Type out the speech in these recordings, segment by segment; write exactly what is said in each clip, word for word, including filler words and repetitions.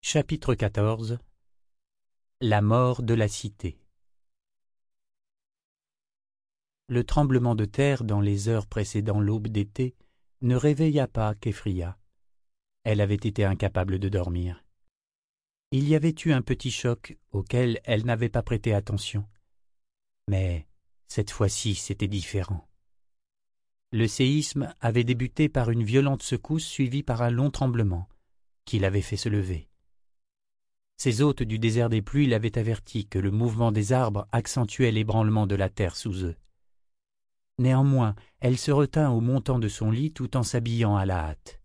Chapitre quatorze. La mort de la cité. Le tremblement de terre dans les heures précédant l'aube d'été ne réveilla pas Képhria. Elle avait été incapable de dormir. Il y avait eu un petit choc auquel elle n'avait pas prêté attention. Mais cette fois-ci, c'était différent. Le séisme avait débuté par une violente secousse suivie par un long tremblement qui l'avait fait se lever. Ces hôtes du désert des pluies l'avaient averti que le mouvement des arbres accentuait l'ébranlement de la terre sous eux. Néanmoins, elle se retint au montant de son lit tout en s'habillant à la hâte.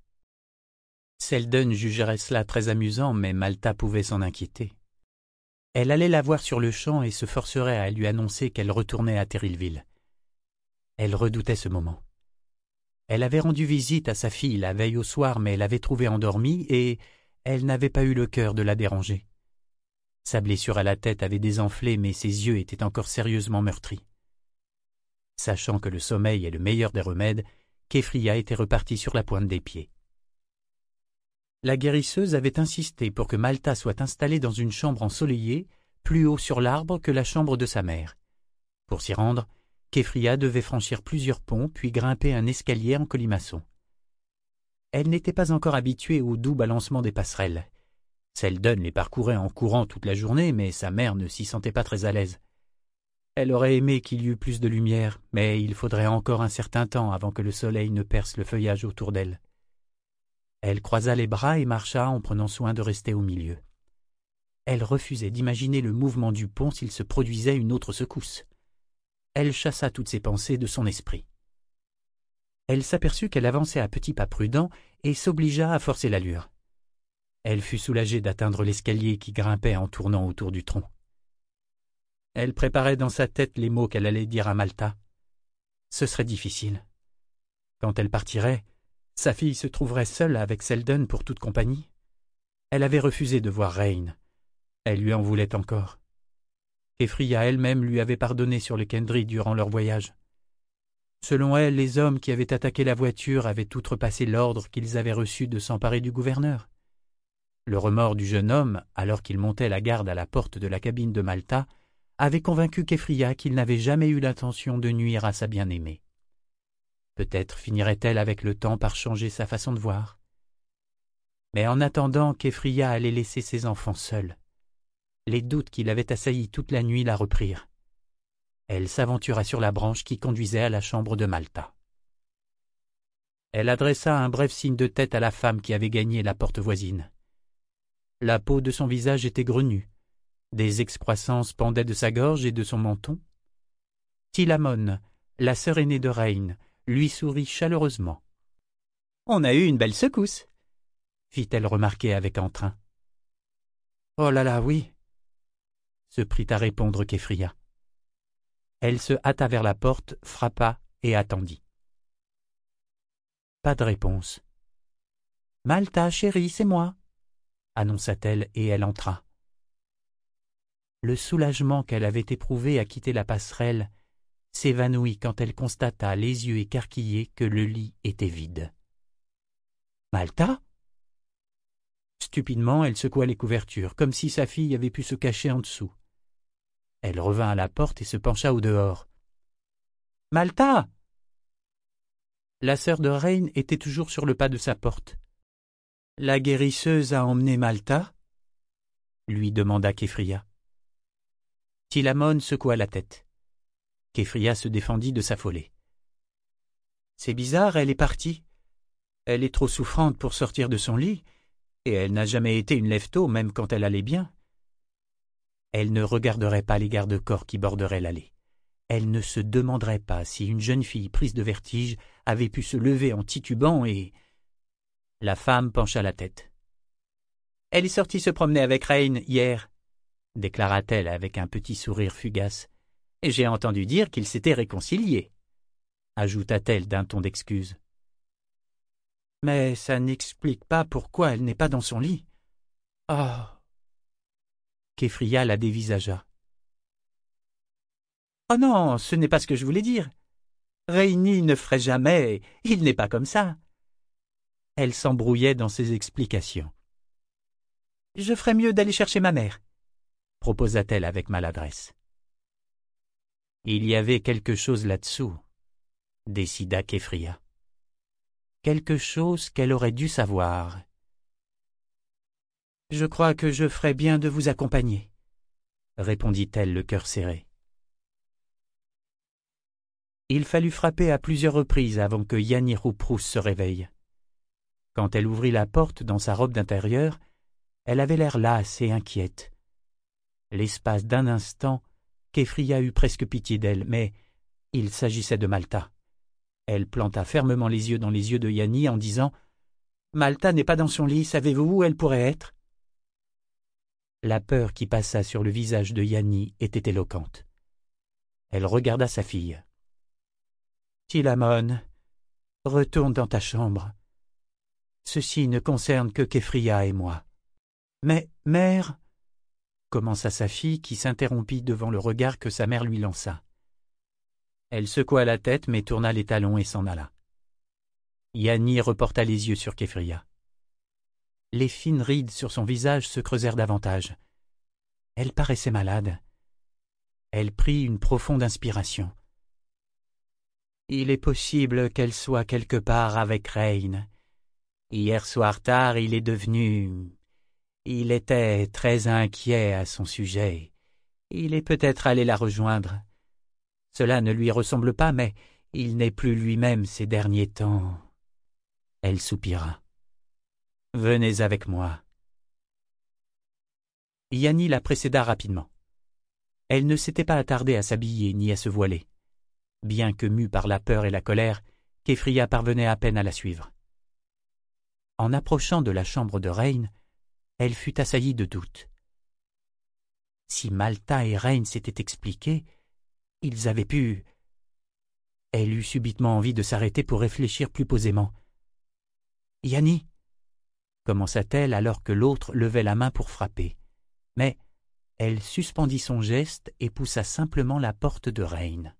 Selden jugerait cela très amusant, mais Malta pouvait s'en inquiéter. Elle allait la voir sur le champ et se forcerait à lui annoncer qu'elle retournait à Terryville. Elle redoutait ce moment. Elle avait rendu visite à sa fille la veille au soir, mais l'avait trouvée endormie et elle n'avait pas eu le cœur de la déranger. Sa blessure à la tête avait désenflé, mais ses yeux étaient encore sérieusement meurtris. Sachant que le sommeil est le meilleur des remèdes, Képhria était repartie sur la pointe des pieds. La guérisseuse avait insisté pour que Malta soit installée dans une chambre ensoleillée, plus haut sur l'arbre que la chambre de sa mère. Pour s'y rendre, Képhria devait franchir plusieurs ponts puis grimper un escalier en colimaçon. Elle n'était pas encore habituée au doux balancement des passerelles. Selden les parcourait en courant toute la journée, mais sa mère ne s'y sentait pas très à l'aise. Elle aurait aimé qu'il y eût plus de lumière, mais il faudrait encore un certain temps avant que le soleil ne perce le feuillage autour d'elle. Elle croisa les bras et marcha en prenant soin de rester au milieu. Elle refusait d'imaginer le mouvement du pont s'il se produisait une autre secousse. Elle chassa toutes ses pensées de son esprit. Elle s'aperçut qu'elle avançait à petits pas prudents et s'obligea à forcer l'allure. Elle fut soulagée d'atteindre l'escalier qui grimpait en tournant autour du tronc. Elle préparait dans sa tête les mots qu'elle allait dire à Malta. Ce serait difficile. Quand elle partirait, sa fille se trouverait seule avec Selden pour toute compagnie. Elle avait refusé de voir Rain. Elle lui en voulait encore. Képhria elle-même lui avait pardonné sur le Kendry durant leur voyage. Selon elle, les hommes qui avaient attaqué la voiture avaient outrepassé l'ordre qu'ils avaient reçu de s'emparer du gouverneur. Le remords du jeune homme, alors qu'il montait la garde à la porte de la cabine de Malta, avait convaincu Képhria qu'il n'avait jamais eu l'intention de nuire à sa bien-aimée. Peut-être finirait-elle avec le temps par changer sa façon de voir. Mais en attendant, Képhria allait laisser ses enfants seuls. Les doutes qui l'avaient assailli toute la nuit la reprirent. Elle s'aventura sur la branche qui conduisait à la chambre de Malta. Elle adressa un bref signe de tête à la femme qui avait gagné la porte voisine. La peau de son visage était grenue. Des excroissances pendaient de sa gorge et de son menton. Tilamon, la sœur aînée de Rain, lui sourit chaleureusement. « On a eu une belle secousse !» fit-elle remarquer avec entrain. « Oh là là, oui !» se prit à répondre Képhria. Elle se hâta vers la porte, frappa et attendit. Pas de réponse. « Malta, chérie, c'est moi !» annonça-t-elle et elle entra. Le soulagement qu'elle avait éprouvé à quitter la passerelle s'évanouit quand elle constata, les yeux écarquillés, que le lit était vide. « Malta ?» Stupidement, elle secoua les couvertures, comme si sa fille avait pu se cacher en dessous. Elle revint à la porte et se pencha au dehors. « Malta !» La sœur de Rain était toujours sur le pas de sa porte. « La guérisseuse a emmené Malta ?» lui demanda Képhria. Tilamon secoua la tête. Képhria se défendit de s'affoler. « C'est bizarre, elle est partie. Elle est trop souffrante pour sortir de son lit, et elle n'a jamais été une lève-tôt, même quand elle allait bien. » Elle ne regarderait pas les garde-corps qui borderaient l'allée. Elle ne se demanderait pas si une jeune fille prise de vertige avait pu se lever en titubant et... La femme pencha la tête. « Elle est sortie se promener avec Rain hier, » déclara-t-elle avec un petit sourire fugace. « Et j'ai entendu dire qu'ils s'étaient réconciliés, » ajouta-t-elle d'un ton d'excuse. « Mais ça n'explique pas pourquoi elle n'est pas dans son lit. Oh !» Képhria la dévisagea. « Oh non, ce n'est pas ce que je voulais dire. Rainy ne ferait jamais, il n'est pas comme ça. » Elle s'embrouillait dans ses explications. « Je ferais mieux d'aller chercher ma mère, proposa-t-elle avec maladresse. Il y avait quelque chose là-dessous, décida Keffria. Quelque chose qu'elle aurait dû savoir. Je crois que je ferais bien de vous accompagner, répondit-elle le cœur serré. Il fallut frapper à plusieurs reprises avant que Yanni Rouproust se réveille. Quand elle ouvrit la porte dans sa robe d'intérieur, elle avait l'air lasse et inquiète. L'espace d'un instant, Keffria eut presque pitié d'elle, mais il s'agissait de Malta. Elle planta fermement les yeux dans les yeux de Yanni en disant « Malta n'est pas dans son lit, savez-vous où elle pourrait être ?» La peur qui passa sur le visage de Yanni était éloquente. Elle regarda sa fille. « Tilamon, retourne dans ta chambre. Ceci ne concerne que Keffria et moi. »« Mais, mère » commença sa fille qui s'interrompit devant le regard que sa mère lui lança. Elle secoua la tête mais tourna les talons et s'en alla. Yanni reporta les yeux sur Keffria. Les fines rides sur son visage se creusèrent davantage. Elle paraissait malade. Elle prit une profonde inspiration. Il est possible qu'elle soit quelque part avec Reine. Hier soir tard, il est devenu... Il était très inquiet à son sujet. Il est peut-être allé la rejoindre. Cela ne lui ressemble pas, mais il n'est plus lui-même ces derniers temps. Elle soupira. « Venez avec moi. » Yanni la précéda rapidement. Elle ne s'était pas attardée à s'habiller ni à se voiler. Bien que mue par la peur et la colère, Keffria parvenait à peine à la suivre. En approchant de la chambre de Reine, elle fut assaillie de doutes. Si Malta et Reine s'étaient expliqués, ils avaient pu... Elle eut subitement envie de s'arrêter pour réfléchir plus posément. « Yanni !» commença-t-elle alors que l'autre levait la main pour frapper. Mais elle suspendit son geste et poussa simplement la porte de Reine.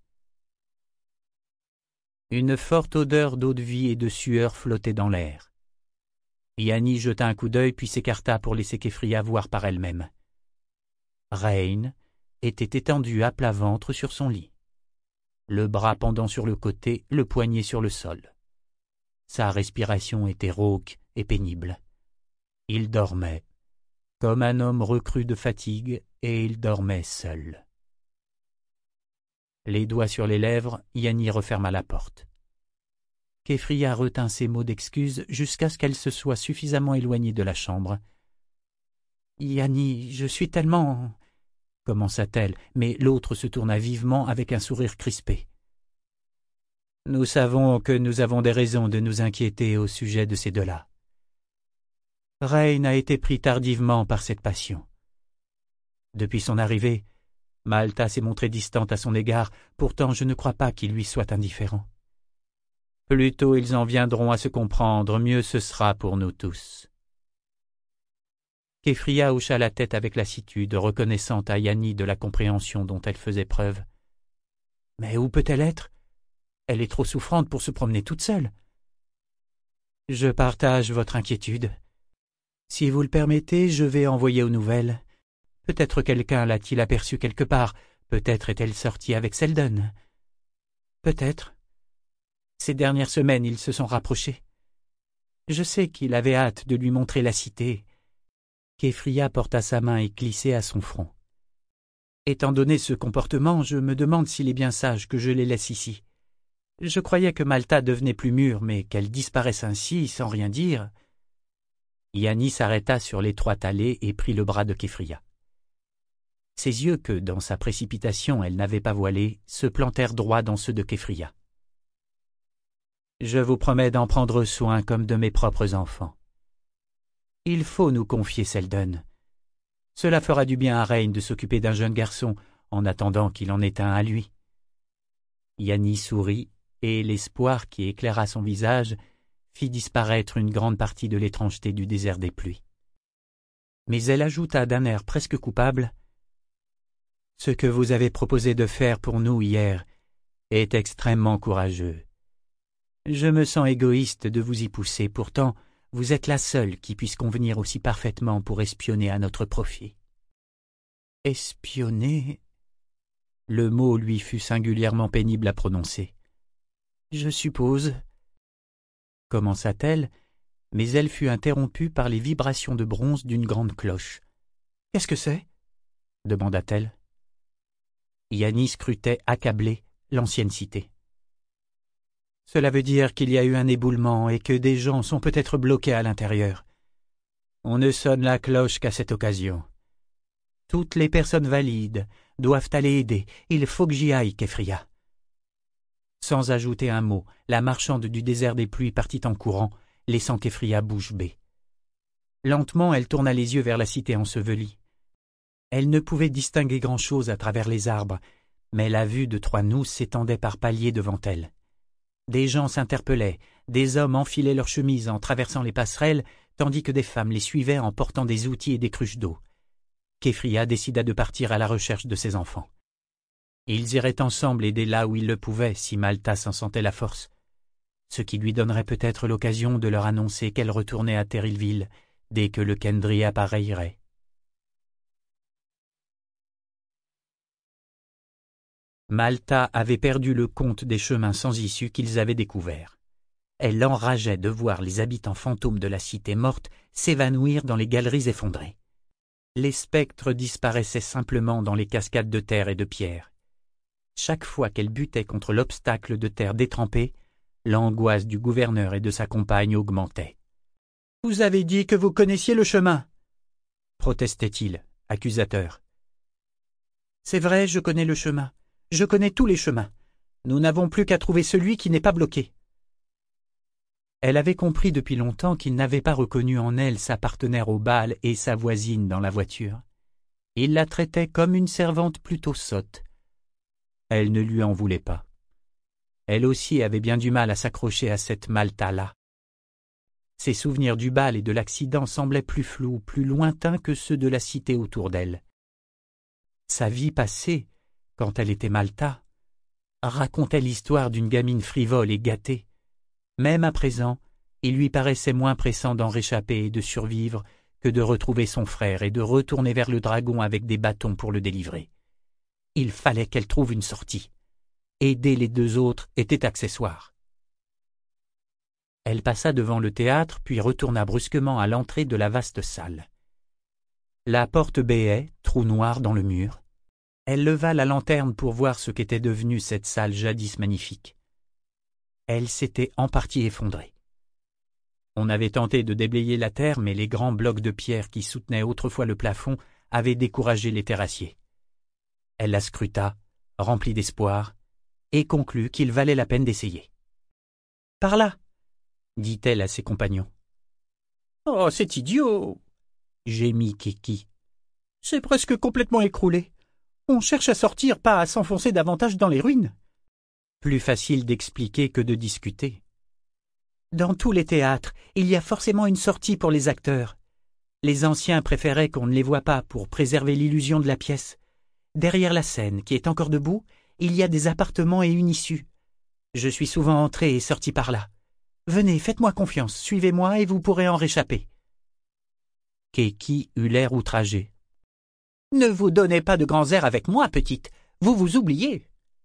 Une forte odeur d'eau-de-vie et de sueur flottait dans l'air. Yanni jeta un coup d'œil puis s'écarta pour laisser Keffria voir par elle-même. Reine était étendue à plat ventre sur son lit, le bras pendant sur le côté, le poignet sur le sol. Sa respiration était rauque et pénible. Il dormait, comme un homme recru de fatigue, et il dormait seul. Les doigts sur les lèvres, Yanni referma la porte. Keffria retint ses mots d'excuse jusqu'à ce qu'elle se soit suffisamment éloignée de la chambre. « Yanni, je suis tellement... » commença-t-elle, mais l'autre se tourna vivement avec un sourire crispé. « Nous savons que nous avons des raisons de nous inquiéter au sujet de ces deux-là. Reine a été pris tardivement par cette passion. Depuis son arrivée, Malta s'est montrée distante à son égard, pourtant je ne crois pas qu'il lui soit indifférent. Plus tôt ils en viendront à se comprendre, mieux ce sera pour nous tous. » Keffria hocha la tête avec lassitude, reconnaissant à Yanni de la compréhension dont elle faisait preuve. « Mais où peut-elle être? Elle est trop souffrante pour se promener toute seule. »« Je partage votre inquiétude. Si vous le permettez, je vais envoyer aux nouvelles. Peut-être quelqu'un l'a-t-il aperçue quelque part, peut-être est-elle sortie avec Selden. Peut-être. Ces dernières semaines, ils se sont rapprochés. Je sais qu'il avait hâte de lui montrer la cité. » Keffria porta sa main éclissée à son front. « Étant donné ce comportement, je me demande s'il est bien sage que je les laisse ici. Je croyais que Malta devenait plus mûre, mais qu'elle disparaisse ainsi, sans rien dire. » Yanni s'arrêta sur l'étroite allée et prit le bras de Keffria. Ses yeux, que dans sa précipitation elle n'avait pas voilés, se plantèrent droit dans ceux de Keffria. « Je vous promets d'en prendre soin comme de mes propres enfants. Il faut nous confier Selden. Cela fera du bien à Reine de s'occuper d'un jeune garçon en attendant qu'il en ait un à lui. » Yanni sourit, et l'espoir qui éclaira son visage fit disparaître une grande partie de l'étrangeté du désert des pluies. Mais elle ajouta d'un air presque coupable : « Ce que vous avez proposé de faire pour nous hier est extrêmement courageux. Je me sens égoïste de vous y pousser, pourtant vous êtes la seule qui puisse convenir aussi parfaitement pour espionner à notre profit. » « Espionner ?» Le mot lui fut singulièrement pénible à prononcer. « Je suppose… » commença-t-elle, mais elle fut interrompue par les vibrations de bronze d'une grande cloche. « Qu'est-ce que c'est » demanda-t-elle. Yannis scrutait accablé l'ancienne cité. « Cela veut dire qu'il y a eu un éboulement et que des gens sont peut-être bloqués à l'intérieur. On ne sonne la cloche qu'à cette occasion. Toutes les personnes valides doivent aller aider. Il faut que j'y aille, Keffria. » Sans ajouter un mot, la marchande du désert des pluies partit en courant, laissant Keffria bouche bée. Lentement, elle tourna les yeux vers la cité ensevelie. Elle ne pouvait distinguer grand-chose à travers les arbres, mais la vue de trois nousses s'étendait par paliers devant elle. Des gens s'interpellaient, des hommes enfilaient leurs chemises en traversant les passerelles, tandis que des femmes les suivaient en portant des outils et des cruches d'eau. Keffria décida de partir à la recherche de ses enfants. Ils iraient ensemble aider là où ils le pouvaient si Malta s'en sentait la force, ce qui lui donnerait peut-être l'occasion de leur annoncer qu'elle retournait à Terrillville dès que le Khendri appareillerait. Malta avait perdu le compte des chemins sans issue qu'ils avaient découverts. Elle enrageait de voir les habitants fantômes de la cité morte s'évanouir dans les galeries effondrées. Les spectres disparaissaient simplement dans les cascades de terre et de pierre. Chaque fois qu'elle butait contre l'obstacle de terre détrempée, l'angoisse du gouverneur et de sa compagne augmentait. « Vous avez dit que vous connaissiez le chemin !» protestait-il, accusateur. « C'est vrai, je connais le chemin. Je connais tous les chemins. Nous n'avons plus qu'à trouver celui qui n'est pas bloqué. » Elle avait compris depuis longtemps qu'il n'avait pas reconnu en elle sa partenaire au bal et sa voisine dans la voiture. Il la traitait comme une servante plutôt sotte. Elle ne lui en voulait pas. Elle aussi avait bien du mal à s'accrocher à cette Malta-là. Ses souvenirs du bal et de l'accident semblaient plus flous, plus lointains que ceux de la cité autour d'elle. Sa vie passée, quand elle était Malta, racontait l'histoire d'une gamine frivole et gâtée. Même à présent, il lui paraissait moins pressant d'en réchapper et de survivre que de retrouver son frère et de retourner vers le dragon avec des bâtons pour le délivrer. Il fallait qu'elle trouve une sortie. Aider les deux autres était accessoire. Elle passa devant le théâtre puis retourna brusquement à l'entrée de la vaste salle. La porte béait, trou noir dans le mur. Elle leva la lanterne pour voir ce qu'était devenue cette salle jadis magnifique. Elle s'était en partie effondrée. On avait tenté de déblayer la terre, mais les grands blocs de pierre qui soutenaient autrefois le plafond avaient découragé les terrassiers. Elle la scruta, remplie d'espoir, et conclut qu'il valait la peine d'essayer. « Par là !» dit-elle à ses compagnons. « Oh, c'est idiot !» gémit Kiki. « C'est presque complètement écroulé. On cherche à sortir, pas à s'enfoncer davantage dans les ruines. » Plus facile d'expliquer que de discuter. Dans tous les théâtres, il y a forcément une sortie pour les acteurs. Les anciens préféraient qu'on ne les voie pas pour préserver l'illusion de la pièce. Derrière la scène, qui est encore debout, il y a des appartements et une issue. Je suis souvent entré et sorti par là. Venez, faites-moi confiance, suivez-moi et vous pourrez en réchapper. Keki eut l'air outragé. « Ne vous donnez pas de grands airs avec moi, petite, vous vous oubliez. »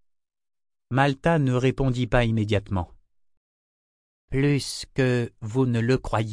Malta ne répondit pas immédiatement. « Plus que vous ne le croyez, »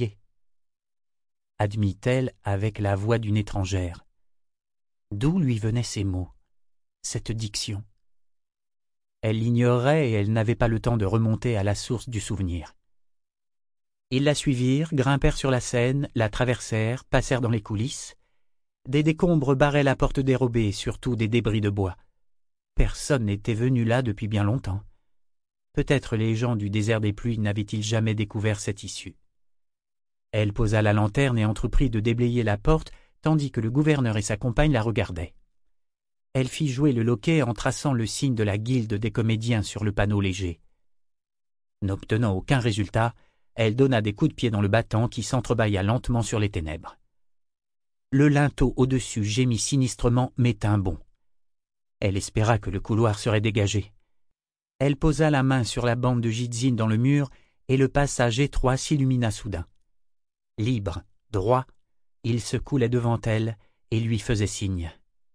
admit-elle avec la voix d'une étrangère. D'où lui venaient ces mots, cette diction? Elle l'ignorait et elle n'avait pas le temps de remonter à la source du souvenir. Ils la suivirent, grimpèrent sur la scène, la traversèrent, passèrent dans les coulisses. Des décombres barraient la porte dérobée, surtout des débris de bois. Personne n'était venu là depuis bien longtemps. Peut-être les gens du désert des pluies n'avaient-ils jamais découvert cette issue. Elle posa la lanterne et entreprit de déblayer la porte, tandis que le gouverneur et sa compagne la regardaient. Elle fit jouer le loquet en traçant le signe de la guilde des comédiens sur le panneau léger. N'obtenant aucun résultat, elle donna des coups de pied dans le battant qui s'entrebâilla lentement sur les ténèbres. Le linteau au-dessus gémit sinistrement mais tint bon. Elle espéra que le couloir serait dégagé. Elle posa la main sur la bande de jidzine dans le mur et le passage étroit s'illumina soudain. Libre, droit, il se coulait devant elle et lui faisait signe.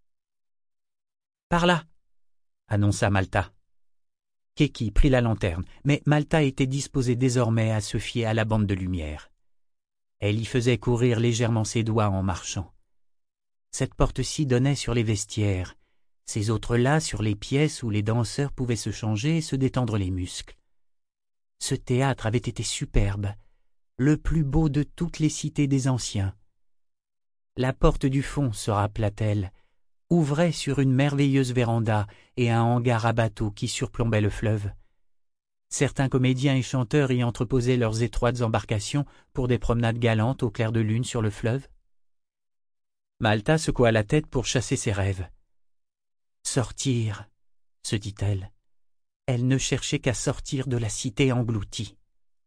« Par là !» annonça Malta. Keki prit la lanterne, mais Malta était disposée désormais à se fier à la bande de lumière. Elle y faisait courir légèrement ses doigts en marchant. Cette porte-ci donnait sur les vestiaires, ces autres-là sur les pièces où les danseurs pouvaient se changer et se détendre les muscles. Ce théâtre avait été superbe, le plus beau de toutes les cités des anciens. La porte du fond, se rappela-t-elle, ouvrait sur une merveilleuse véranda et un hangar à bateaux qui surplombait le fleuve. Certains comédiens et chanteurs y entreposaient leurs étroites embarcations pour des promenades galantes au clair de lune sur le fleuve. Malta secoua la tête pour chasser ses rêves. « Sortir !» se dit-elle. Elle ne cherchait qu'à sortir de la cité engloutie.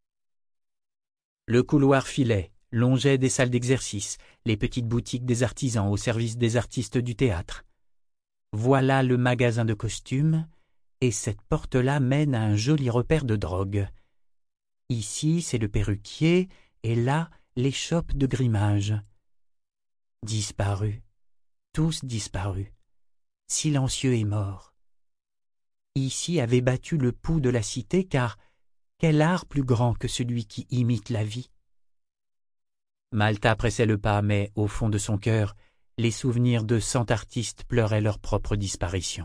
Le couloir filait, longeait des salles d'exercice, les petites boutiques des artisans au service des artistes du théâtre. Voilà le magasin de costumes, et cette porte-là mène à un joli repère de drogue. Ici, c'est le perruquier, et là, les chopes de grimage. Disparus, tous disparus, silencieux et morts. Ici avait battu le pouls de la cité, car quel art plus grand que celui qui imite la vie? Malta pressait le pas, mais au fond de son cœur, les souvenirs de cent artistes pleuraient leur propre disparition.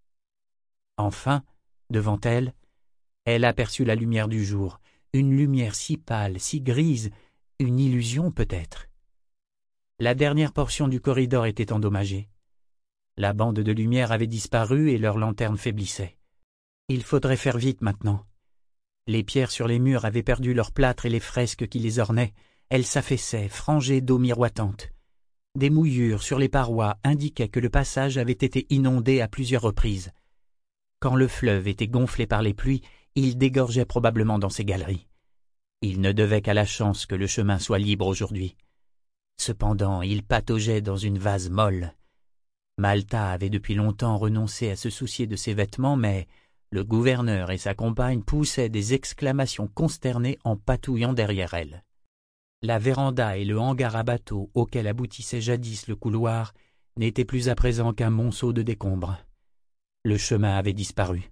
Enfin, devant elle, elle aperçut la lumière du jour, une lumière si pâle, si grise, une illusion peut-être. La dernière portion du corridor était endommagée. La bande de lumière avait disparu et leur lanterne faiblissait. Il faudrait faire vite maintenant. Les pierres sur les murs avaient perdu leur plâtre et les fresques qui les ornaient. Elles s'affaissaient, frangées d'eau miroitante. Des mouillures sur les parois indiquaient que le passage avait été inondé à plusieurs reprises. Quand le fleuve était gonflé par les pluies, il dégorgeait probablement dans ces galeries. Il ne devait qu'à la chance que le chemin soit libre aujourd'hui. Cependant, il pataugeait dans une vase molle. Malta avait depuis longtemps renoncé à se soucier de ses vêtements, mais le gouverneur et sa compagne poussaient des exclamations consternées en patouillant derrière elle. La véranda et le hangar à bateaux auquel aboutissait jadis le couloir n'étaient plus à présent qu'un monceau de décombres. Le chemin avait disparu.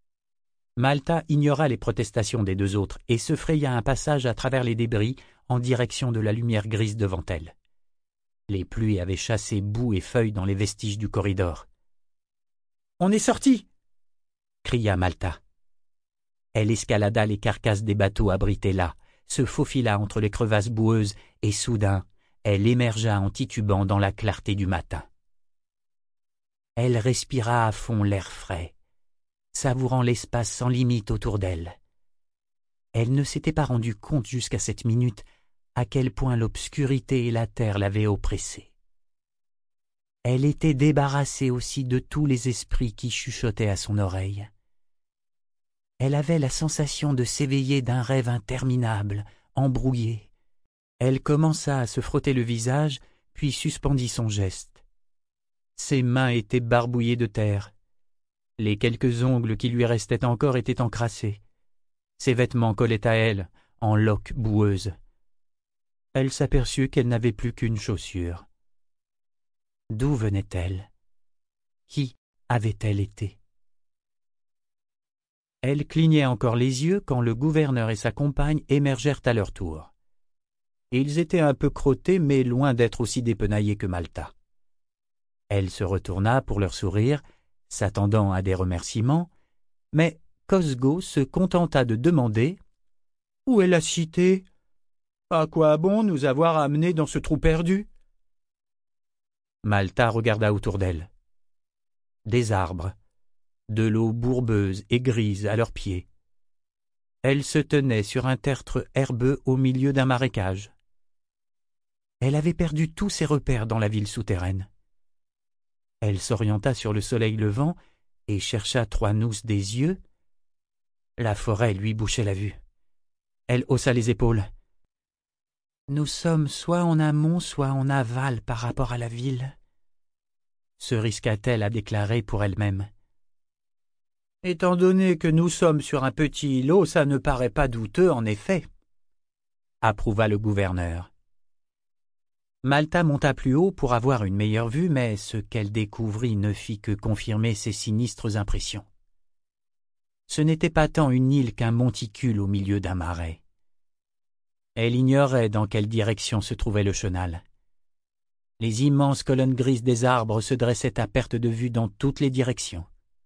Malta ignora les protestations des deux autres et se fraya un passage à travers les débris en direction de la lumière grise devant elle. Les pluies avaient chassé boue et feuilles dans les vestiges du corridor. « On est sorti !» cria Malta. Elle escalada les carcasses des bateaux abrités là, se faufila entre les crevasses boueuses et soudain, elle émergea en titubant dans la clarté du matin. Elle respira à fond l'air frais, savourant l'espace sans limite autour d'elle. Elle ne s'était pas rendue compte jusqu'à cette minute à quel point l'obscurité et la terre l'avaient oppressée. Elle était débarrassée aussi de tous les esprits qui chuchotaient à son oreille. Elle avait la sensation de s'éveiller d'un rêve interminable, embrouillé. Elle commença à se frotter le visage, puis suspendit son geste. Ses mains étaient barbouillées de terre. Les quelques ongles qui lui restaient encore étaient encrassés. Ses vêtements collaient à elle, en loques boueuses. Elle s'aperçut qu'elle n'avait plus qu'une chaussure. D'où venait-elle? Qui avait-elle été? Elle clignait encore les yeux quand le gouverneur et sa compagne émergèrent à leur tour. Ils étaient un peu crottés, mais loin d'être aussi dépenaillés que Malta. Elle se retourna pour leur sourire, s'attendant à des remerciements, mais Cosgo se contenta de demander « Où est la cité? À quoi bon nous avoir amenés dans ce trou perdu ?» Malta regarda autour d'elle. Des arbres, de l'eau bourbeuse et grise à leurs pieds. Elle se tenait sur un tertre herbeux au milieu d'un marécage. Elle avait perdu tous ses repères dans la ville souterraine. Elle s'orienta sur le soleil levant et chercha trois nousses des yeux. La forêt lui bouchait la vue. Elle haussa les épaules. « Nous sommes soit en amont, soit en aval par rapport à la ville, » se risqua-t-elle à déclarer pour elle-même. « Étant donné que nous sommes sur un petit îlot, ça ne paraît pas douteux en effet, » approuva le gouverneur. Malta monta plus haut pour avoir une meilleure vue, mais ce qu'elle découvrit ne fit que confirmer ses sinistres impressions. Ce n'était pas tant une île qu'un monticule au milieu d'un marais. Elle ignorait dans quelle direction se trouvait le chenal. Les immenses colonnes grises des arbres se dressaient à perte de vue dans toutes les directions.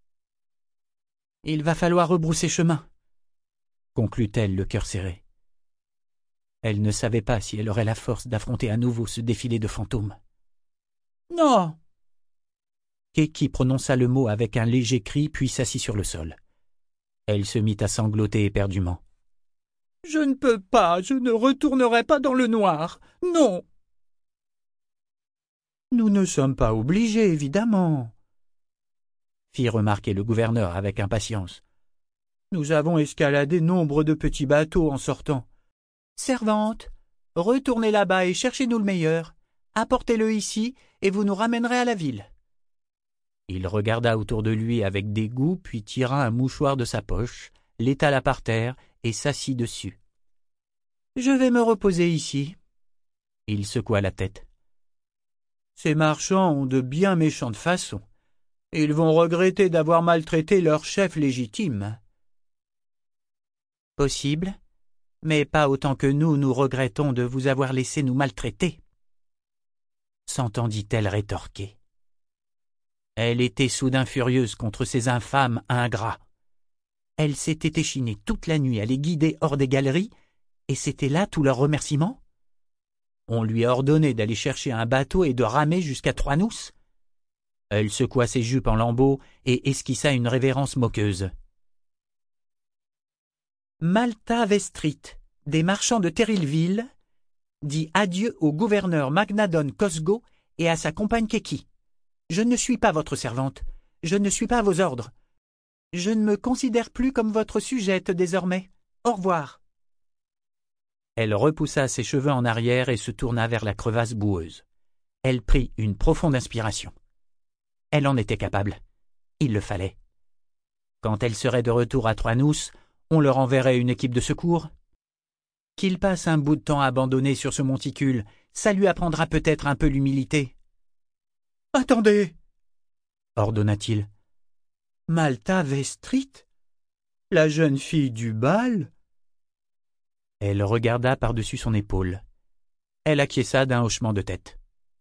« Il va falloir rebrousser chemin », conclut-elle le cœur serré. Elle ne savait pas si elle aurait la force d'affronter à nouveau ce défilé de fantômes. « Non !» Keki prononça le mot avec un léger cri puis s'assit sur le sol. Elle se mit à sangloter éperdument. « Je ne peux pas, je ne retournerai pas dans le noir, non !»« Nous ne sommes pas obligés, évidemment, » fit remarquer le gouverneur avec impatience. « Nous avons escaladé nombre de petits bateaux en sortant. Servante, retournez là-bas et cherchez-nous le meilleur. Apportez-le ici et vous nous ramènerez à la ville. » Il regarda autour de lui avec dégoût, puis tira un mouchoir de sa poche, l'étala par terre et s'assit dessus. « Je vais me reposer ici. » Il secoua la tête. « Ces marchands ont de bien méchantes façons. Ils vont regretter d'avoir maltraité leur chef légitime. » Possible, mais pas autant que nous nous regrettons de vous avoir laissé nous maltraiter. S'entendit-elle rétorquer. Elle était soudain furieuse contre ces infâmes ingrats. Elle s'était échinée toute la nuit à les guider hors des galeries, et c'était là tout leur remerciement. On lui a ordonné d'aller chercher un bateau et de ramer jusqu'à Trois-Nousses. Elle secoua ses jupes en lambeaux et esquissa une révérence moqueuse. Malta Vestrit, des marchands de Terrilville, dit adieu au gouverneur Magnadon Cosgo et à sa compagne Keki. Je ne suis pas votre servante, je ne suis pas à vos ordres. Je ne me considère plus comme votre sujette désormais. Au revoir. Elle repoussa ses cheveux en arrière et se tourna vers la crevasse boueuse. Elle prit une profonde inspiration. Elle en était capable. Il le fallait. Quand elle serait de retour à Trois-Nousses, on leur enverrait une équipe de secours. Qu'il passe un bout de temps abandonné sur ce monticule, ça lui apprendra peut-être un peu l'humilité. « Attendez !» ordonna-t-il. « Malta Vestrit, la jeune fille du bal ?» Elle regarda par-dessus son épaule. Elle acquiesça d'un hochement de tête.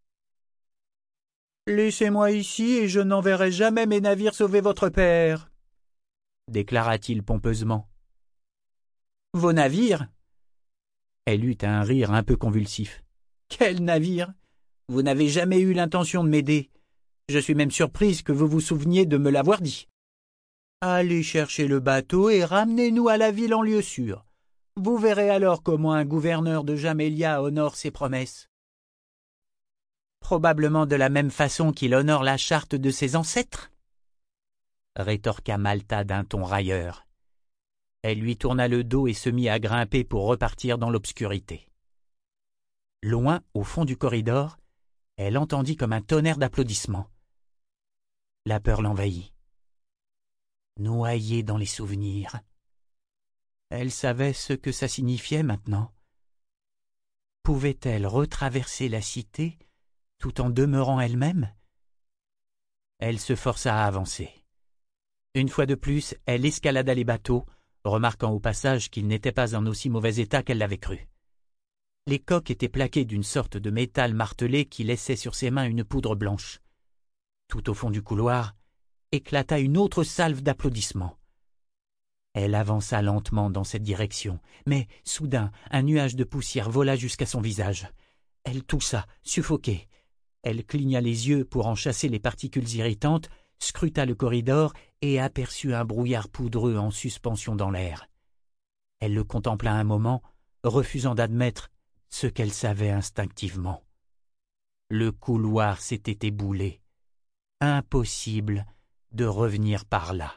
« Laissez-moi ici et je n'enverrai jamais mes navires sauver votre père, » déclara-t-il pompeusement. « Vos navires ?» Elle eut un rire un peu convulsif. « Quel navire ? Vous n'avez jamais eu l'intention de m'aider. Je suis même surprise que vous vous souveniez de me l'avoir dit. Allez chercher le bateau et ramenez-nous à la ville en lieu sûr. Vous verrez alors comment un gouverneur de Jamélia honore ses promesses. » Probablement de la même façon qu'il honore la charte de ses ancêtres, rétorqua Malta d'un ton railleur. Elle lui tourna le dos et se mit à grimper pour repartir dans l'obscurité. Loin, au fond du corridor, elle entendit comme un tonnerre d'applaudissements. La peur l'envahit. Noyée dans les souvenirs. Elle savait ce que ça signifiait maintenant. Pouvait-elle retraverser la cité tout en demeurant elle-même? Elle se força à avancer. Une fois de plus, elle escalada les bateaux, remarquant au passage qu'ils n'étaient pas en aussi mauvais état qu'elle l'avait cru. Les coques étaient plaquées d'une sorte de métal martelé qui laissait sur ses mains une poudre blanche. Tout au fond du couloir, éclata une autre salve d'applaudissements. Elle avança lentement dans cette direction, mais soudain un nuage de poussière vola jusqu'à son visage. Elle toussa, suffoquée. Elle cligna les yeux pour en chasser les particules irritantes, scruta le corridor et aperçut un brouillard poudreux en suspension dans l'air. Elle le contempla un moment, refusant d'admettre ce qu'elle savait instinctivement. Le couloir s'était éboulé. Impossible de revenir par là.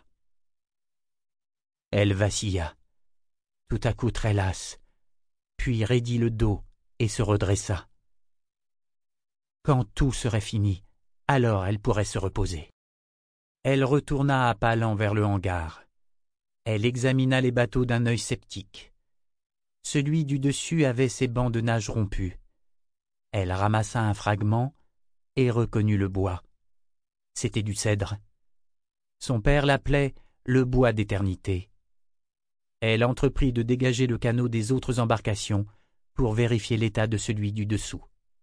Elle vacilla, tout à coup très lasse, puis raidit le dos et se redressa. Quand tout serait fini, alors elle pourrait se reposer. Elle retourna à pas lents vers le hangar. Elle examina les bateaux d'un œil sceptique. Celui du dessus avait ses bancs de nage rompus. Elle ramassa un fragment et reconnut le bois. C'était du cèdre. Son père l'appelait le bois d'éternité. Elle entreprit de dégager le canot des autres embarcations pour vérifier l'état de celui du dessous.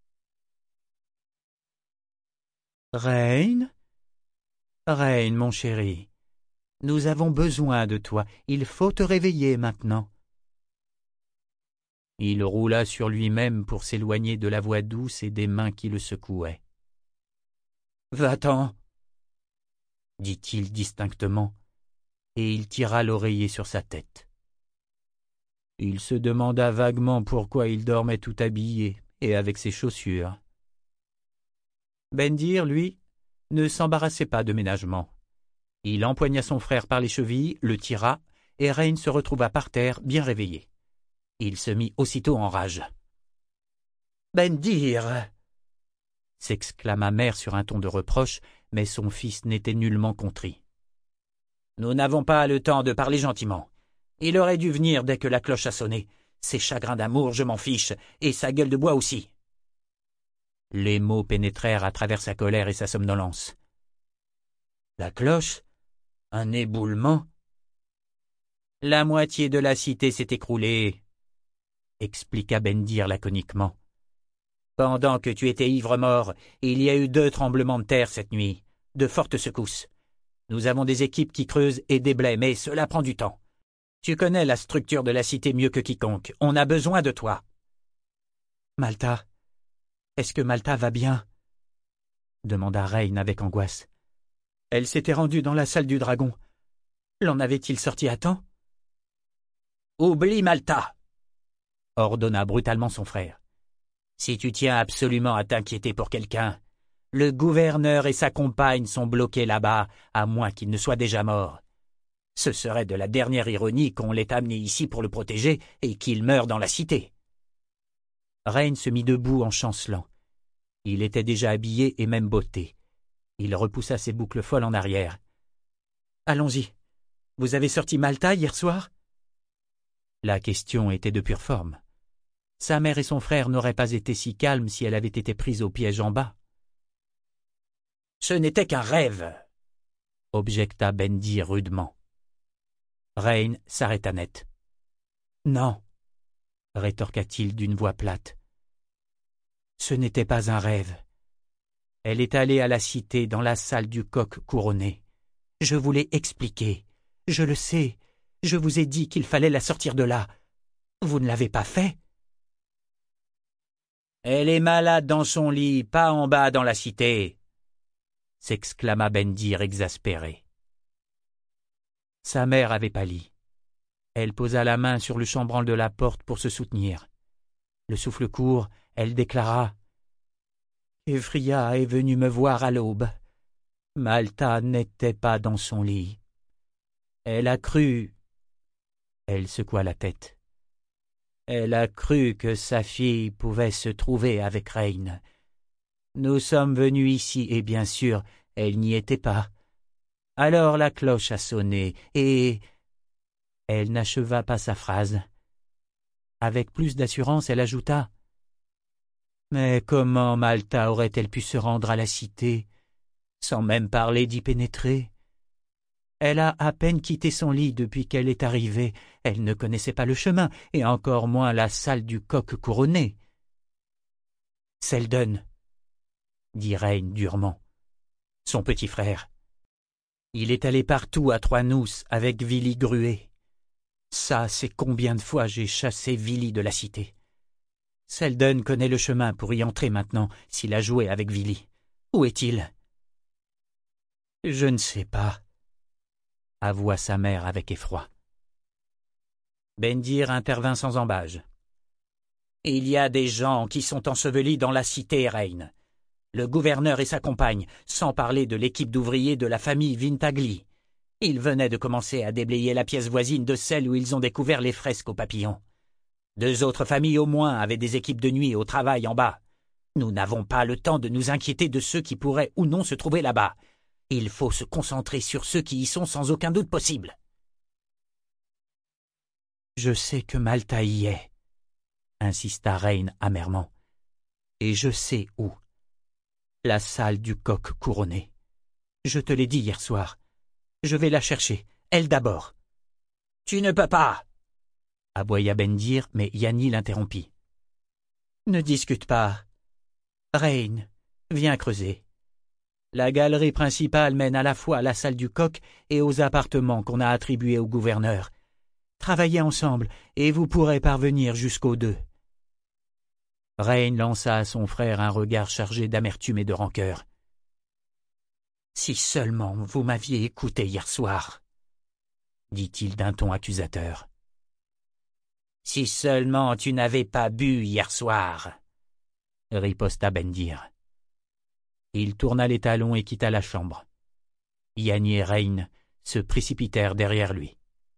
« Reine, Reine, mon chéri, nous avons besoin de toi, il faut te réveiller maintenant. » Il roula sur lui-même pour s'éloigner de la voix douce et des mains qui le secouaient. « Va-t'en » dit-il distinctement, et il tira l'oreiller sur sa tête. Il se demanda vaguement pourquoi il dormait tout habillé et avec ses chaussures. Bendir, lui, ne s'embarrassait pas de ménagement. Il empoigna son frère par les chevilles, le tira, et Reine se retrouva par terre, bien réveillé. Il se mit aussitôt en rage. « Bendir !» s'exclama mère sur un ton de reproche, mais son fils n'était nullement contrit. « Nous n'avons pas le temps de parler gentiment. Il aurait dû venir dès que la cloche a sonné. Ses chagrins d'amour, je m'en fiche, et sa gueule de bois aussi. » Les mots pénétrèrent à travers sa colère et sa somnolence. La cloche? Un éboulement? La moitié de la cité s'est écroulée, expliqua Bendir laconiquement. Pendant que tu étais ivre-mort, il y a eu deux tremblements de terre cette nuit, de fortes secousses. Nous avons des équipes qui creusent et déblaient, mais cela prend du temps. Tu connais la structure de la cité mieux que quiconque. On a besoin de toi. Malta, est-ce que Malta va bien? Demanda Reine avec angoisse. Elle s'était rendue dans la salle du dragon. L'en avait-il sorti à temps? Oublie Malta, ordonna brutalement son frère. Si tu tiens absolument à t'inquiéter pour quelqu'un, le gouverneur et sa compagne sont bloqués là-bas, à moins qu'ils ne soient déjà morts. Ce serait de la dernière ironie qu'on l'ait amené ici pour le protéger et qu'il meure dans la cité. Reine se mit debout en chancelant. Il était déjà habillé et même botté. Il repoussa ses boucles folles en arrière. « Allons-y. Vous avez sorti Malta hier soir ?» La question était de pure forme. Sa mère et son frère n'auraient pas été si calmes si elle avait été prise au piège en bas. « Ce n'était qu'un rêve !» objecta Bendir rudement. Reine s'arrêta net. « Non !» rétorqua-t-il d'une voix plate. « Ce n'était pas un rêve. Elle est allée à la cité dans la salle du coq couronné. Je vous l'ai expliqué. Je le sais. Je vous ai dit qu'il fallait la sortir de là. Vous ne l'avez pas fait. » « Elle est malade dans son lit, pas en bas dans la cité !» s'exclama Bendir exaspéré. Sa mère avait pâli. Elle posa la main sur le chambranle de la porte pour se soutenir. Le souffle court, elle déclara « Kefria est venue me voir à l'aube. Malta n'était pas dans son lit. Elle a cru... » Elle secoua la tête. « Elle a cru que sa fille pouvait se trouver avec Reine. Nous sommes venus ici et bien sûr, elle n'y était pas. Alors la cloche a sonné et... » Elle n'acheva pas sa phrase. Avec plus d'assurance, elle ajouta « Mais comment Malta aurait-elle pu se rendre à la cité, sans même parler d'y pénétrer? Elle a à peine quitté son lit depuis qu'elle est arrivée. Elle ne connaissait pas le chemin, et encore moins la salle du coq couronné. »« Selden, » dit Reine durement, « son petit frère. Il est allé partout à Trois-Nousses avec Vili Gruet. Ça, c'est combien de fois j'ai chassé Vili de la cité. Selden connaît le chemin pour y entrer maintenant, s'il a joué avec Vili. Où est-il? » « Je ne sais pas, » avoua sa mère avec effroi. Bendir intervint sans ambages. « Il y a des gens qui sont ensevelis dans la cité, Reine. Le gouverneur et sa compagne, sans parler de l'équipe d'ouvriers de la famille Vintagli. Ils venaient de commencer à déblayer la pièce voisine de celle où ils ont découvert les fresques aux papillons. Deux autres familles au moins avaient des équipes de nuit au travail en bas. Nous n'avons pas le temps de nous inquiéter de ceux qui pourraient ou non se trouver là-bas. Il faut se concentrer sur ceux qui y sont sans aucun doute possible. »« Je sais que Malta y est, » insista Reine amèrement. Et je sais où. La salle du coq couronné. Je te l'ai dit hier soir. Je vais la chercher, elle d'abord. Tu ne peux pas, aboya Bendir, mais Yanni l'interrompit. Ne discute pas. Reine, viens creuser. La galerie principale mène à la fois à la salle du coq et aux appartements qu'on a attribués au gouverneur. Travaillez ensemble et vous pourrez parvenir jusqu'aux deux. Reine lança à son frère un regard chargé d'amertume et de rancœur. Si seulement vous m'aviez écouté hier soir, dit-il d'un ton accusateur. Si seulement tu n'avais pas bu hier soir, riposta Bendir. Il tourna les talons et quitta la chambre. Yanni et Reine se précipitèrent derrière lui.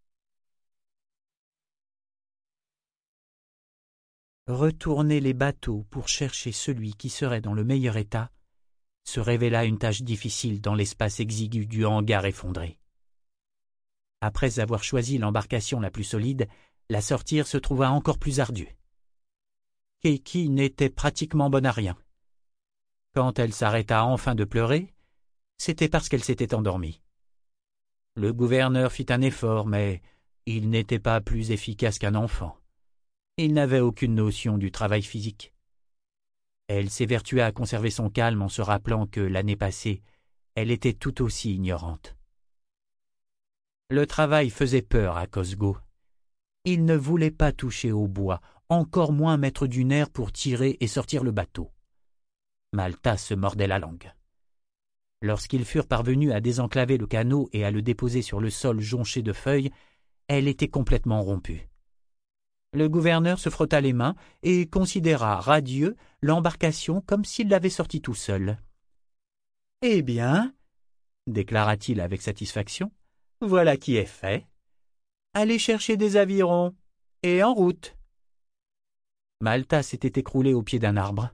Retourner les bateaux pour chercher celui qui serait dans le meilleur état se révéla une tâche difficile dans l'espace exigu du hangar effondré. Après avoir choisi l'embarcation la plus solide, la sortir se trouva encore plus ardue. Keiki n'était pratiquement bonne à rien. Quand elle s'arrêta enfin de pleurer, c'était parce qu'elle s'était endormie. Le gouverneur fit un effort, mais il n'était pas plus efficace qu'un enfant. Il n'avait aucune notion du travail physique. Elle s'évertua à conserver son calme en se rappelant que, l'année passée, elle était tout aussi ignorante. Le travail faisait peur à Cosgo. Il ne voulait pas toucher au bois, encore moins mettre du nerf pour tirer et sortir le bateau. Malta se mordait la langue. Lorsqu'ils furent parvenus à désenclaver le canot et à le déposer sur le sol jonché de feuilles, elle était complètement rompue. Le gouverneur se frotta les mains et considéra radieux l'embarcation comme s'il l'avait sortie tout seul. « Eh bien, déclara-t-il avec satisfaction, voilà qui est fait. Allez chercher des avirons, et en route. » Malta s'était écroulée au pied d'un arbre.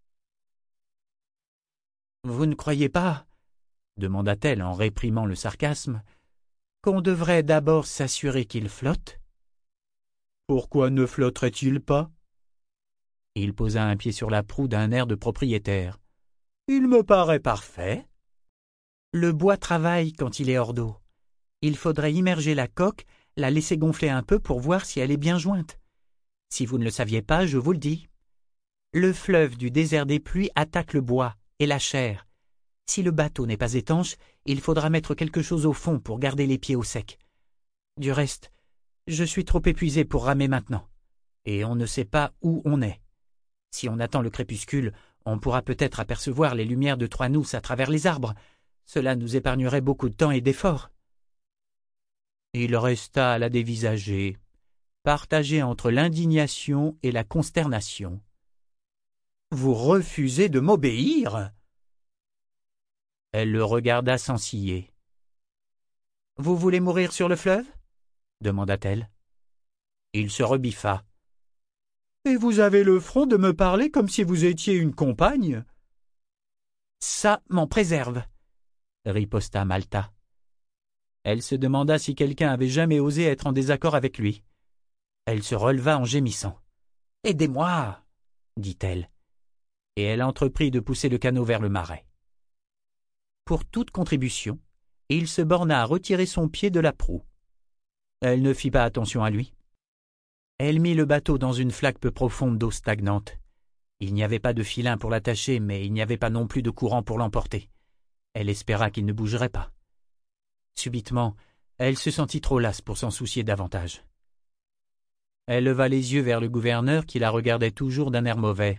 « Vous ne croyez pas, demanda-t-elle en réprimant le sarcasme, qu'on devrait d'abord s'assurer qu'il flotte ? Pourquoi ne flotterait-il pas ? Il posa un pied sur la proue d'un air de propriétaire. Il me paraît parfait. Le bois travaille quand il est hors d'eau. Il faudrait immerger la coque, la laisser gonfler un peu pour voir si elle est bien jointe. Si vous ne le saviez pas, je vous le dis. Le fleuve du désert des pluies attaque le bois et la chair. Si le bateau n'est pas étanche, il faudra mettre quelque chose au fond pour garder les pieds au sec. Du reste, je suis trop épuisé pour ramer maintenant, et on ne sait pas où on est. Si on attend le crépuscule, on pourra peut-être apercevoir les lumières de Trois-Nousses à travers les arbres. Cela nous épargnerait beaucoup de temps et d'efforts. Il resta à la dévisager, partagé entre l'indignation et la consternation. « Vous refusez de m'obéir ?» Elle le regarda sans ciller. « Vous voulez mourir sur le fleuve ?» demanda-t-elle. Il se rebiffa. « Et vous avez le front de me parler comme si vous étiez une compagne ?»« Ça m'en préserve, » riposta Malta. Elle se demanda si quelqu'un avait jamais osé être en désaccord avec lui. Elle se releva en gémissant. « Aidez-moi » dit-elle, et elle entreprit de pousser le canot vers le marais. Pour toute contribution, il se borna à retirer son pied de la proue. Elle ne fit pas attention à lui. Elle mit le bateau dans une flaque peu profonde d'eau stagnante. Il n'y avait pas de filin pour l'attacher, mais il n'y avait pas non plus de courant pour l'emporter. Elle espéra qu'il ne bougerait pas. Subitement, elle se sentit trop lasse pour s'en soucier davantage. Elle leva les yeux vers le gouverneur qui la regardait toujours d'un air mauvais.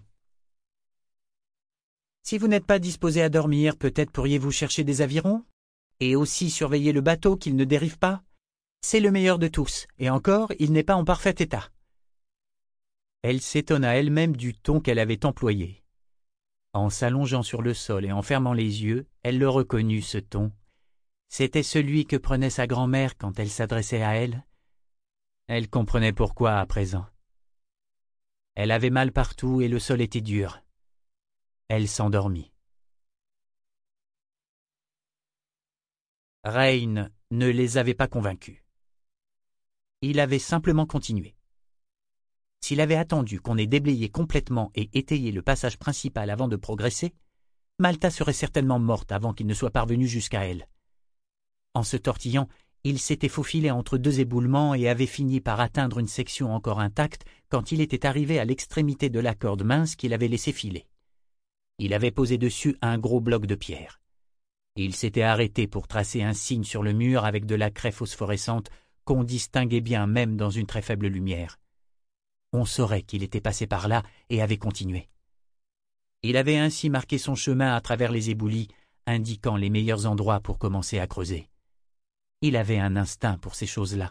« Si vous n'êtes pas disposé à dormir, peut-être pourriez-vous chercher des avirons ? Et aussi surveiller le bateau qu'il ne dérive pas ? C'est le meilleur de tous, et encore, il n'est pas en parfait état. » Elle s'étonna elle-même du ton qu'elle avait employé. En s'allongeant sur le sol et en fermant les yeux, elle le reconnut, ce ton. C'était celui que prenait sa grand-mère quand elle s'adressait à elle. Elle comprenait pourquoi à présent. Elle avait mal partout et le sol était dur. Elle s'endormit. Reine ne les avait pas convaincus. Il avait simplement continué. S'il avait attendu qu'on ait déblayé complètement et étayé le passage principal avant de progresser, Malta serait certainement morte avant qu'il ne soit parvenu jusqu'à elle. En se tortillant, il s'était faufilé entre deux éboulements et avait fini par atteindre une section encore intacte quand il était arrivé à l'extrémité de la corde mince qu'il avait laissé filer. Il avait posé dessus un gros bloc de pierre. Il s'était arrêté pour tracer un signe sur le mur avec de la craie phosphorescente qu'on distinguait bien même dans une très faible lumière. On saurait qu'il était passé par là et avait continué. Il avait ainsi marqué son chemin à travers les éboulis, indiquant les meilleurs endroits pour commencer à creuser. Il avait un instinct pour ces choses-là.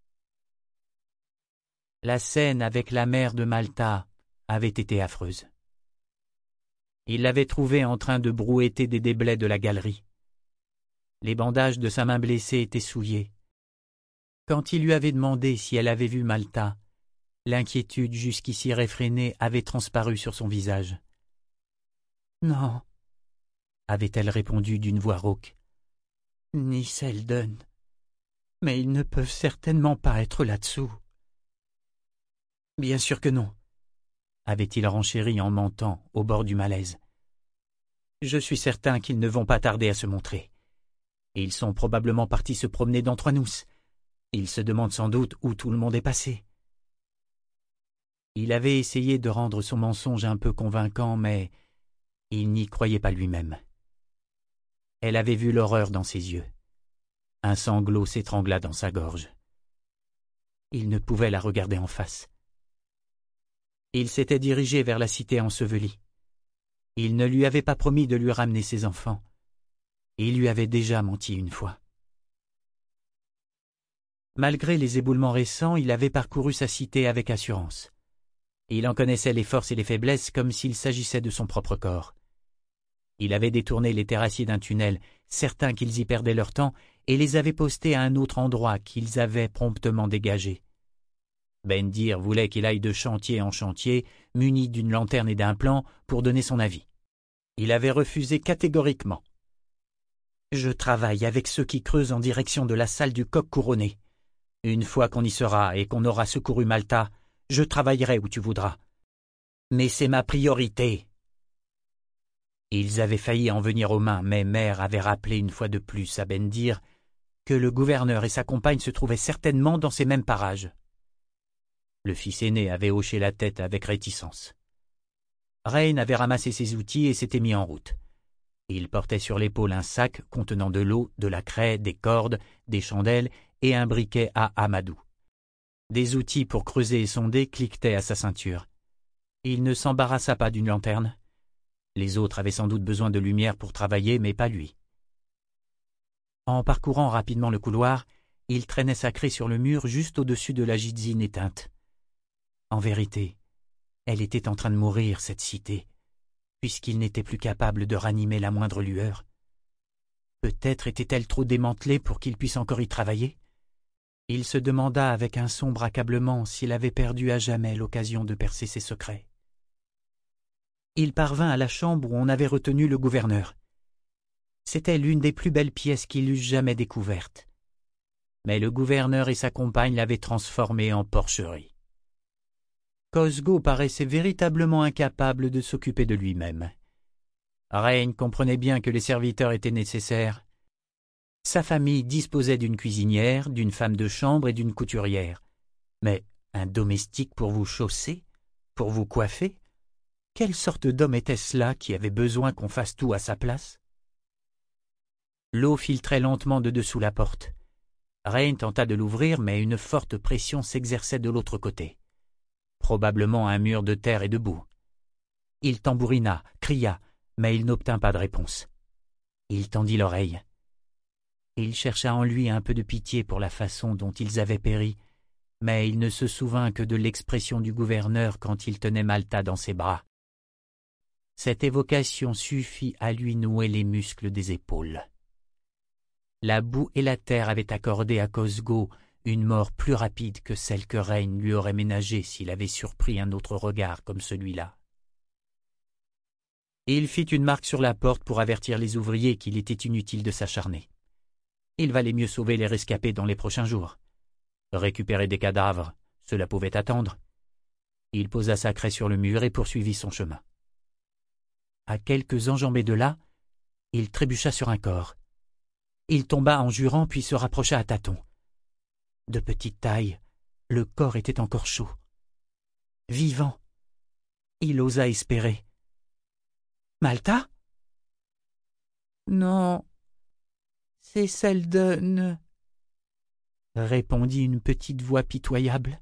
La scène avec la mère de Malta avait été affreuse. Il l'avait trouvée en train de brouetter des déblais de la galerie. Les bandages de sa main blessée étaient souillés. Quand il lui avait demandé si elle avait vu Malta, l'inquiétude jusqu'ici réfrénée avait transparu sur son visage. « Non, » avait-elle répondu d'une voix rauque. « Ni Selden. Mais ils ne peuvent certainement pas être là-dessous. »« Bien sûr que non, » avait-il renchéri en mentant, au bord du malaise. « Je suis certain qu'ils ne vont pas tarder à se montrer. Ils sont probablement partis se promener d'Antoinous. Ils se demandent sans doute où tout le monde est passé. » Il avait essayé de rendre son mensonge un peu convaincant, mais il n'y croyait pas lui-même. Elle avait vu l'horreur dans ses yeux. Un sanglot s'étrangla dans sa gorge. Il ne pouvait la regarder en face. Il s'était dirigé vers la cité ensevelie. Il ne lui avait pas promis de lui ramener ses enfants. Il lui avait déjà menti une fois. Malgré les éboulements récents, il avait parcouru sa cité avec assurance. Il en connaissait les forces et les faiblesses comme s'il s'agissait de son propre corps. Il avait détourné les terrassiers d'un tunnel, certain qu'ils y perdaient leur temps, et les avait postés à un autre endroit qu'ils avaient promptement dégagé. Bendir voulait qu'il aille de chantier en chantier, muni d'une lanterne et d'un plan, pour donner son avis. Il avait refusé catégoriquement. « Je travaille avec ceux qui creusent en direction de la salle du coq couronné. Une fois qu'on y sera et qu'on aura secouru Malta, je travaillerai où tu voudras. Mais c'est ma priorité. » Ils avaient failli en venir aux mains, mais Mère avait rappelé une fois de plus à Bendir que le gouverneur et sa compagne se trouvaient certainement dans ces mêmes parages. Le fils aîné avait hoché la tête avec réticence. Rain avait ramassé ses outils et s'était mis en route. Il portait sur l'épaule un sac contenant de l'eau, de la craie, des cordes, des chandelles et un briquet à amadou. Des outils pour creuser et sonder cliquetaient à sa ceinture. Il ne s'embarrassa pas d'une lanterne. Les autres avaient sans doute besoin de lumière pour travailler, mais pas lui. En parcourant rapidement le couloir, il traînait sa craie sur le mur juste au-dessus de la gidzine éteinte. En vérité, elle était en train de mourir, cette cité, puisqu'il n'était plus capable de ranimer la moindre lueur. Peut-être était-elle trop démantelée pour qu'il puisse encore y travailler? Il se demanda avec un sombre accablement s'il avait perdu à jamais l'occasion de percer ses secrets. Il parvint à la chambre où on avait retenu le gouverneur. C'était l'une des plus belles pièces qu'il eût jamais découvertes. Mais le gouverneur et sa compagne l'avaient transformée en porcherie. Cosgo paraissait véritablement incapable de s'occuper de lui-même. Rain comprenait bien que les serviteurs étaient nécessaires. Sa famille disposait d'une cuisinière, d'une femme de chambre et d'une couturière. Mais un domestique pour vous chausser, pour vous coiffer? Quelle sorte d'homme était-ce là qui avait besoin qu'on fasse tout à sa place? L'eau filtrait lentement de dessous la porte. Rain tenta de l'ouvrir, mais une forte pression s'exerçait de l'autre côté. Probablement un mur de terre et de boue. Il tambourina, cria, mais il n'obtint pas de réponse. Il tendit l'oreille. Il chercha en lui un peu de pitié pour la façon dont ils avaient péri, mais il ne se souvint que de l'expression du gouverneur quand il tenait Malta dans ses bras. Cette évocation suffit à lui nouer les muscles des épaules. La boue et la terre avaient accordé à Cosgo une mort plus rapide que celle que Rain lui aurait ménagée s'il avait surpris un autre regard comme celui-là. Il fit une marque sur la porte pour avertir les ouvriers qu'il était inutile de s'acharner. Il valait mieux sauver les rescapés dans les prochains jours. Récupérer des cadavres, cela pouvait attendre. Il posa sa craie sur le mur et poursuivit son chemin. À quelques enjambées de là, il trébucha sur un corps. Il tomba en jurant puis se rapprocha à tâtons. De petite taille, le corps était encore chaud. Vivant. Il osa espérer. « Malta ?»« Non, c'est Selden, » répondit une petite voix pitoyable.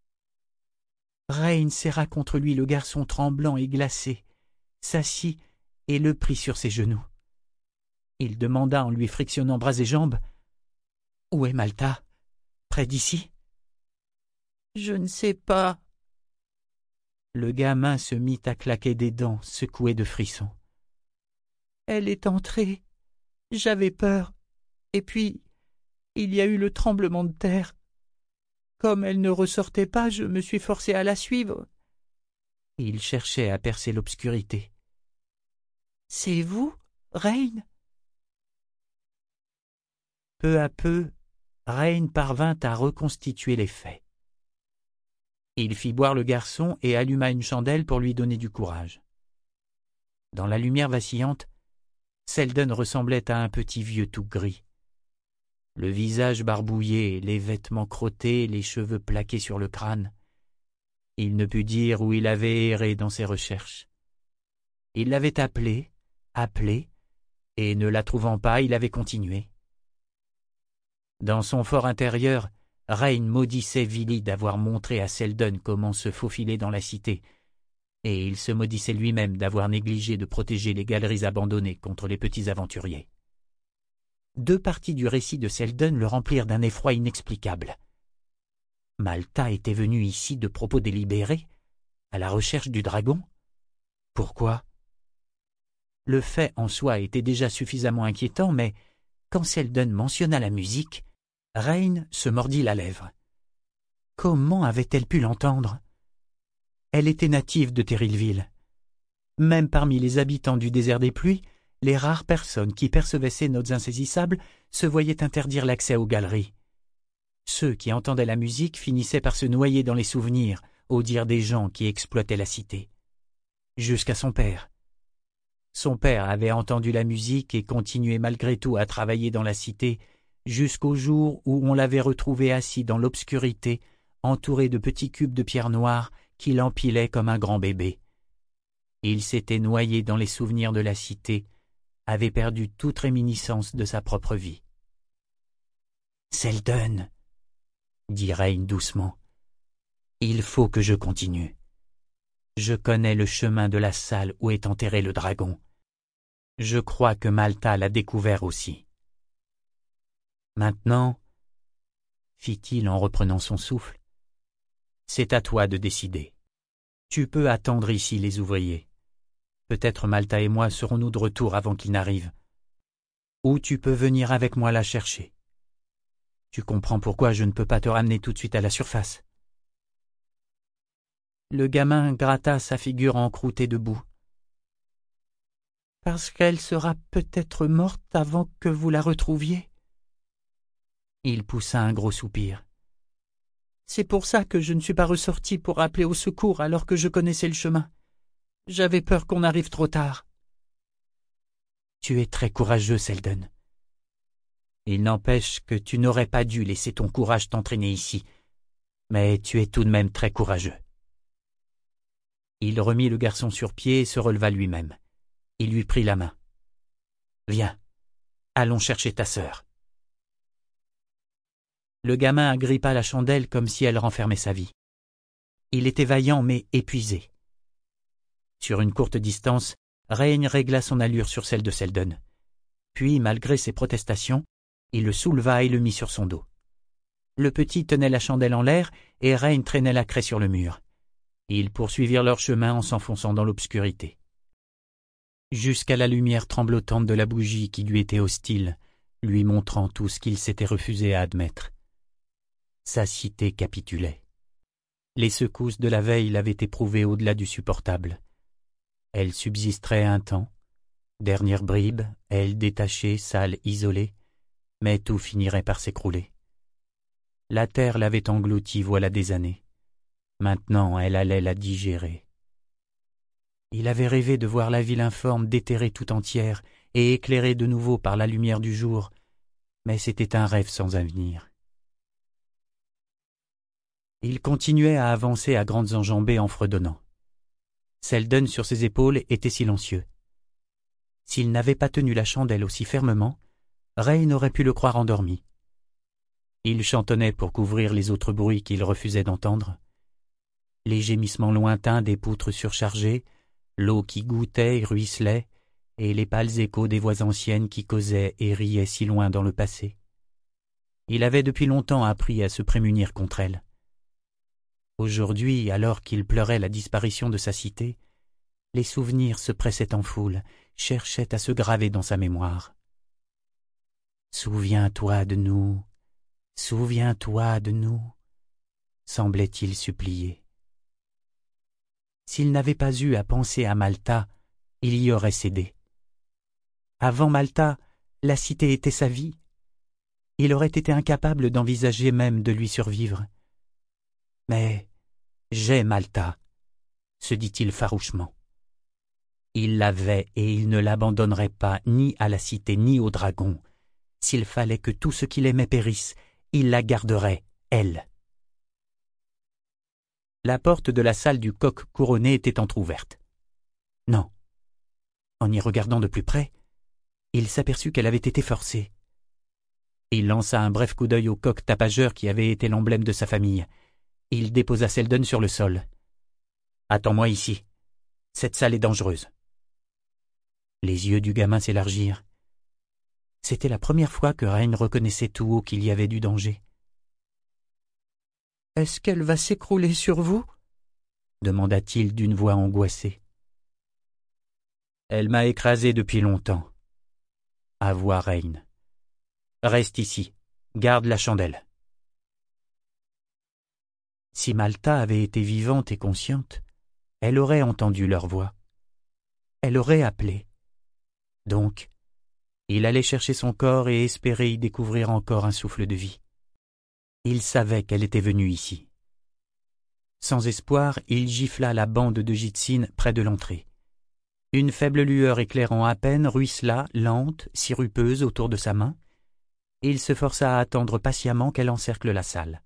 Rain serra contre lui le garçon tremblant et glacé, s'assit et le prit sur ses genoux. Il demanda en lui frictionnant bras et jambes « Où est Malta? Près d'ici ?»« Je ne sais pas. » Le gamin se mit à claquer des dents, secoué de frissons. « Elle est entrée. J'avais peur. Et puis, il y a eu le tremblement de terre. Comme elle ne ressortait pas, je me suis forcé à la suivre. » Il cherchait à percer l'obscurité. « C'est vous, Rain ?» Peu à peu, Rain parvint à reconstituer les faits. Il fit boire le garçon et alluma une chandelle pour lui donner du courage. Dans la lumière vacillante, Selden ressemblait à un petit vieux tout gris. Le visage barbouillé, les vêtements crottés, les cheveux plaqués sur le crâne. Il ne put dire où il avait erré dans ses recherches. Il l'avait appelée, appelée, et ne la trouvant pas, il avait continué. Dans son fort intérieur, Rain maudissait Vili d'avoir montré à Selden comment se faufiler dans la cité, et il se maudissait lui-même d'avoir négligé de protéger les galeries abandonnées contre les petits aventuriers. Deux parties du récit de Selden le remplirent d'un effroi inexplicable. Malta était venue ici de propos délibérés, à la recherche du dragon. Pourquoi? Le fait en soi était déjà suffisamment inquiétant, mais quand Selden mentionna la musique, Rain se mordit la lèvre. Comment avait-elle pu l'entendre? Elle était native de Terrillville. Même parmi les habitants du désert des pluies, les rares personnes qui percevaient ces notes insaisissables se voyaient interdire l'accès aux galeries. Ceux qui entendaient la musique finissaient par se noyer dans les souvenirs, au dire des gens qui exploitaient la cité. Jusqu'à son père. Son père avait entendu la musique et continuait malgré tout à travailler dans la cité, jusqu'au jour où on l'avait retrouvé assis dans l'obscurité, entouré de petits cubes de pierre noire qu'il empilait comme un grand bébé. Il s'était noyé dans les souvenirs de la cité, avait perdu toute réminiscence de sa propre vie. « Selden, » dit Rain doucement, « il faut que je continue. Je connais le chemin de la salle où est enterré le dragon. Je crois que Malta l'a découvert aussi. Maintenant, fit-il en reprenant son souffle, c'est à toi de décider. Tu peux attendre ici les ouvriers. Peut-être Malta et moi serons-nous de retour avant qu'ils n'arrivent. Ou tu peux venir avec moi la chercher. Tu comprends pourquoi je ne peux pas te ramener tout de suite à la surface. » Le gamin gratta sa figure encroûtée de boue. « Parce qu'elle sera peut-être morte avant que vous la retrouviez. » Il poussa un gros soupir. « C'est pour ça que je ne suis pas ressorti pour appeler au secours alors que je connaissais le chemin. J'avais peur qu'on arrive trop tard. » Tu es très courageux, Selden. Il n'empêche que tu n'aurais pas dû laisser ton courage t'entraîner ici, mais tu es tout de même très courageux. Il remit le garçon sur pied et se releva lui-même. Il lui prit la main. « Viens, allons chercher ta sœur. » Le gamin agrippa la chandelle comme si elle renfermait sa vie. Il était vaillant mais épuisé. Sur une courte distance, Rain régla son allure sur celle de Selden. Puis, malgré ses protestations, il le souleva et le mit sur son dos. Le petit tenait la chandelle en l'air et Rain traînait la craie sur le mur. Ils poursuivirent leur chemin en s'enfonçant dans l'obscurité. Jusqu'à la lumière tremblotante de la bougie qui lui était hostile, lui montrant tout ce qu'il s'était refusé à admettre. Sa cité capitulait. Les secousses de la veille l'avaient éprouvée au-delà du supportable. Elle subsisterait un temps, dernière bribe, elle détachée, sale, isolée, mais tout finirait par s'écrouler. La terre l'avait engloutie voilà des années. Maintenant, elle allait la digérer. Il avait rêvé de voir la ville informe déterrée tout entière et éclairée de nouveau par la lumière du jour, mais c'était un rêve sans avenir. Il continuait à avancer à grandes enjambées en fredonnant. Selden sur ses épaules était silencieux. S'il n'avait pas tenu la chandelle aussi fermement, Rain aurait pu le croire endormi. Il chantonnait pour couvrir les autres bruits qu'il refusait d'entendre. Les gémissements lointains des poutres surchargées, l'eau qui goûtait et ruisselait, et les pâles échos des voix anciennes qui causaient et riaient si loin dans le passé. Il avait depuis longtemps appris à se prémunir contre elles. Aujourd'hui, alors qu'il pleurait la disparition de sa cité, les souvenirs se pressaient en foule, cherchaient à se graver dans sa mémoire. « Souviens-toi de nous, souviens-toi de nous », semblait-il supplier. S'il n'avait pas eu à penser à Malta, il y aurait cédé. Avant Malta, la cité était sa vie. Il aurait été incapable d'envisager même de lui survivre. Mais j'ai Malta, se dit-il farouchement. Il l'avait et il ne l'abandonnerait pas ni à la cité ni au dragon. S'il fallait que tout ce qu'il aimait périsse, il la garderait, elle. La porte de la salle du coq couronné était entr'ouverte. Non. En y regardant de plus près, il s'aperçut qu'elle avait été forcée. Il lança un bref coup d'œil au coq tapageur qui avait été l'emblème de sa famille. Il déposa Selden sur le sol. « Attends-moi ici. Cette salle est dangereuse. » Les yeux du gamin s'élargirent. C'était la première fois que Rain reconnaissait tout haut qu'il y avait du danger. « Est-ce qu'elle va s'écrouler sur vous ?» demanda-t-il d'une voix angoissée. « Elle m'a écrasé depuis longtemps. » avoua Rain. « Reste ici, garde la chandelle. » Si Malta avait été vivante et consciente, elle aurait entendu leur voix. Elle aurait appelé. Donc, il allait chercher son corps et espérer y découvrir encore un souffle de vie. Il savait qu'elle était venue ici. Sans espoir, il gifla la bande de gytsine près de l'entrée. Une faible lueur éclairant à peine ruissela, lente, sirupeuse autour de sa main. Il se força à attendre patiemment qu'elle encercle la salle.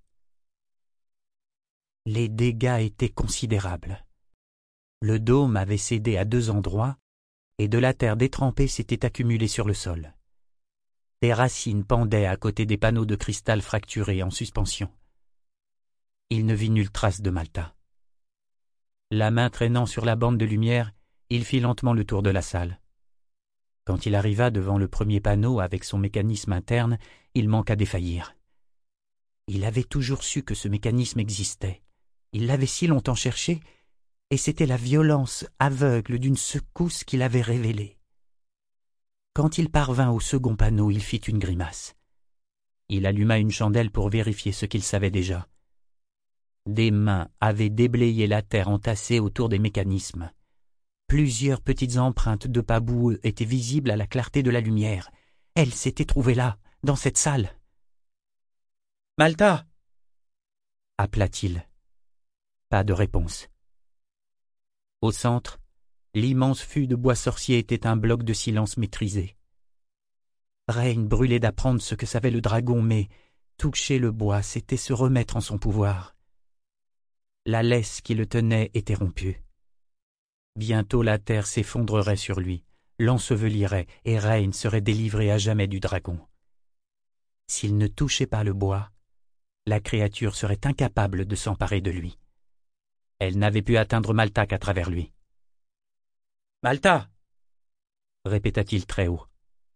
Les dégâts étaient considérables. Le dôme avait cédé à deux endroits, et de la terre détrempée s'était accumulée sur le sol. Des racines pendaient à côté des panneaux de cristal fracturés en suspension. Il ne vit nulle trace de Malta. La main traînant sur la bande de lumière, il fit lentement le tour de la salle. Quand il arriva devant le premier panneau avec son mécanisme interne, il manqua défaillir. Il avait toujours su que ce mécanisme existait. Il l'avait si longtemps cherché, et c'était la violence aveugle d'une secousse qui l'avait révélé. Quand il parvint au second panneau, il fit une grimace. Il alluma une chandelle pour vérifier ce qu'il savait déjà. Des mains avaient déblayé la terre entassée autour des mécanismes. Plusieurs petites empreintes de pas boueux étaient visibles à la clarté de la lumière. Elle s'était trouvée là, dans cette salle. « Malta !» appela-t-il. Pas de réponse. Au centre, l'immense fût de bois sorcier était un bloc de silence maîtrisé. Rain brûlait d'apprendre ce que savait le dragon, mais toucher le bois, c'était se remettre en son pouvoir. La laisse qui le tenait était rompue. Bientôt la terre s'effondrerait sur lui, l'ensevelirait, et Rain serait délivré à jamais du dragon. S'il ne touchait pas le bois, la créature serait incapable de s'emparer de lui. Elle n'avait pu atteindre Malta qu'à travers lui. « Malta !» répéta-t-il très haut.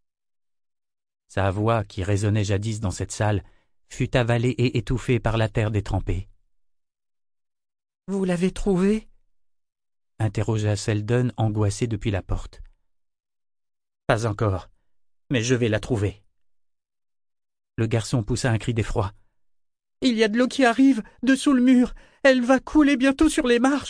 Sa voix, qui résonnait jadis dans cette salle, fut avalée et étouffée par la terre détrempée. « Vous l'avez trouvée ?» interrogea Selden, angoissé depuis la porte. « Pas encore, mais je vais la trouver. » Le garçon poussa un cri d'effroi. « Il y a de l'eau qui arrive, dessous le mur. Elle va couler bientôt sur les marches. »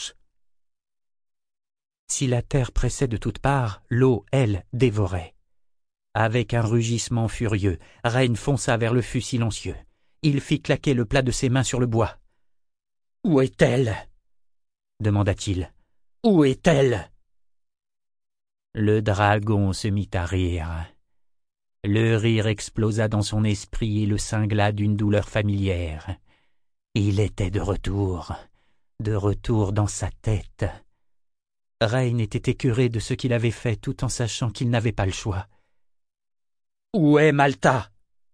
Si la terre pressait de toutes parts, l'eau, elle, dévorait. Avec un rugissement furieux, Rain fonça vers le fût silencieux. Il fit claquer le plat de ses mains sur le bois. Où est-elle? demanda-t-il. Où est-elle? Le dragon se mit à rire. Le rire explosa dans son esprit et le cingla d'une douleur familière. Il était de retour, de retour dans sa tête. Rain était écœuré de ce qu'il avait fait tout en sachant qu'il n'avait pas le choix. « Où est Malta ?»«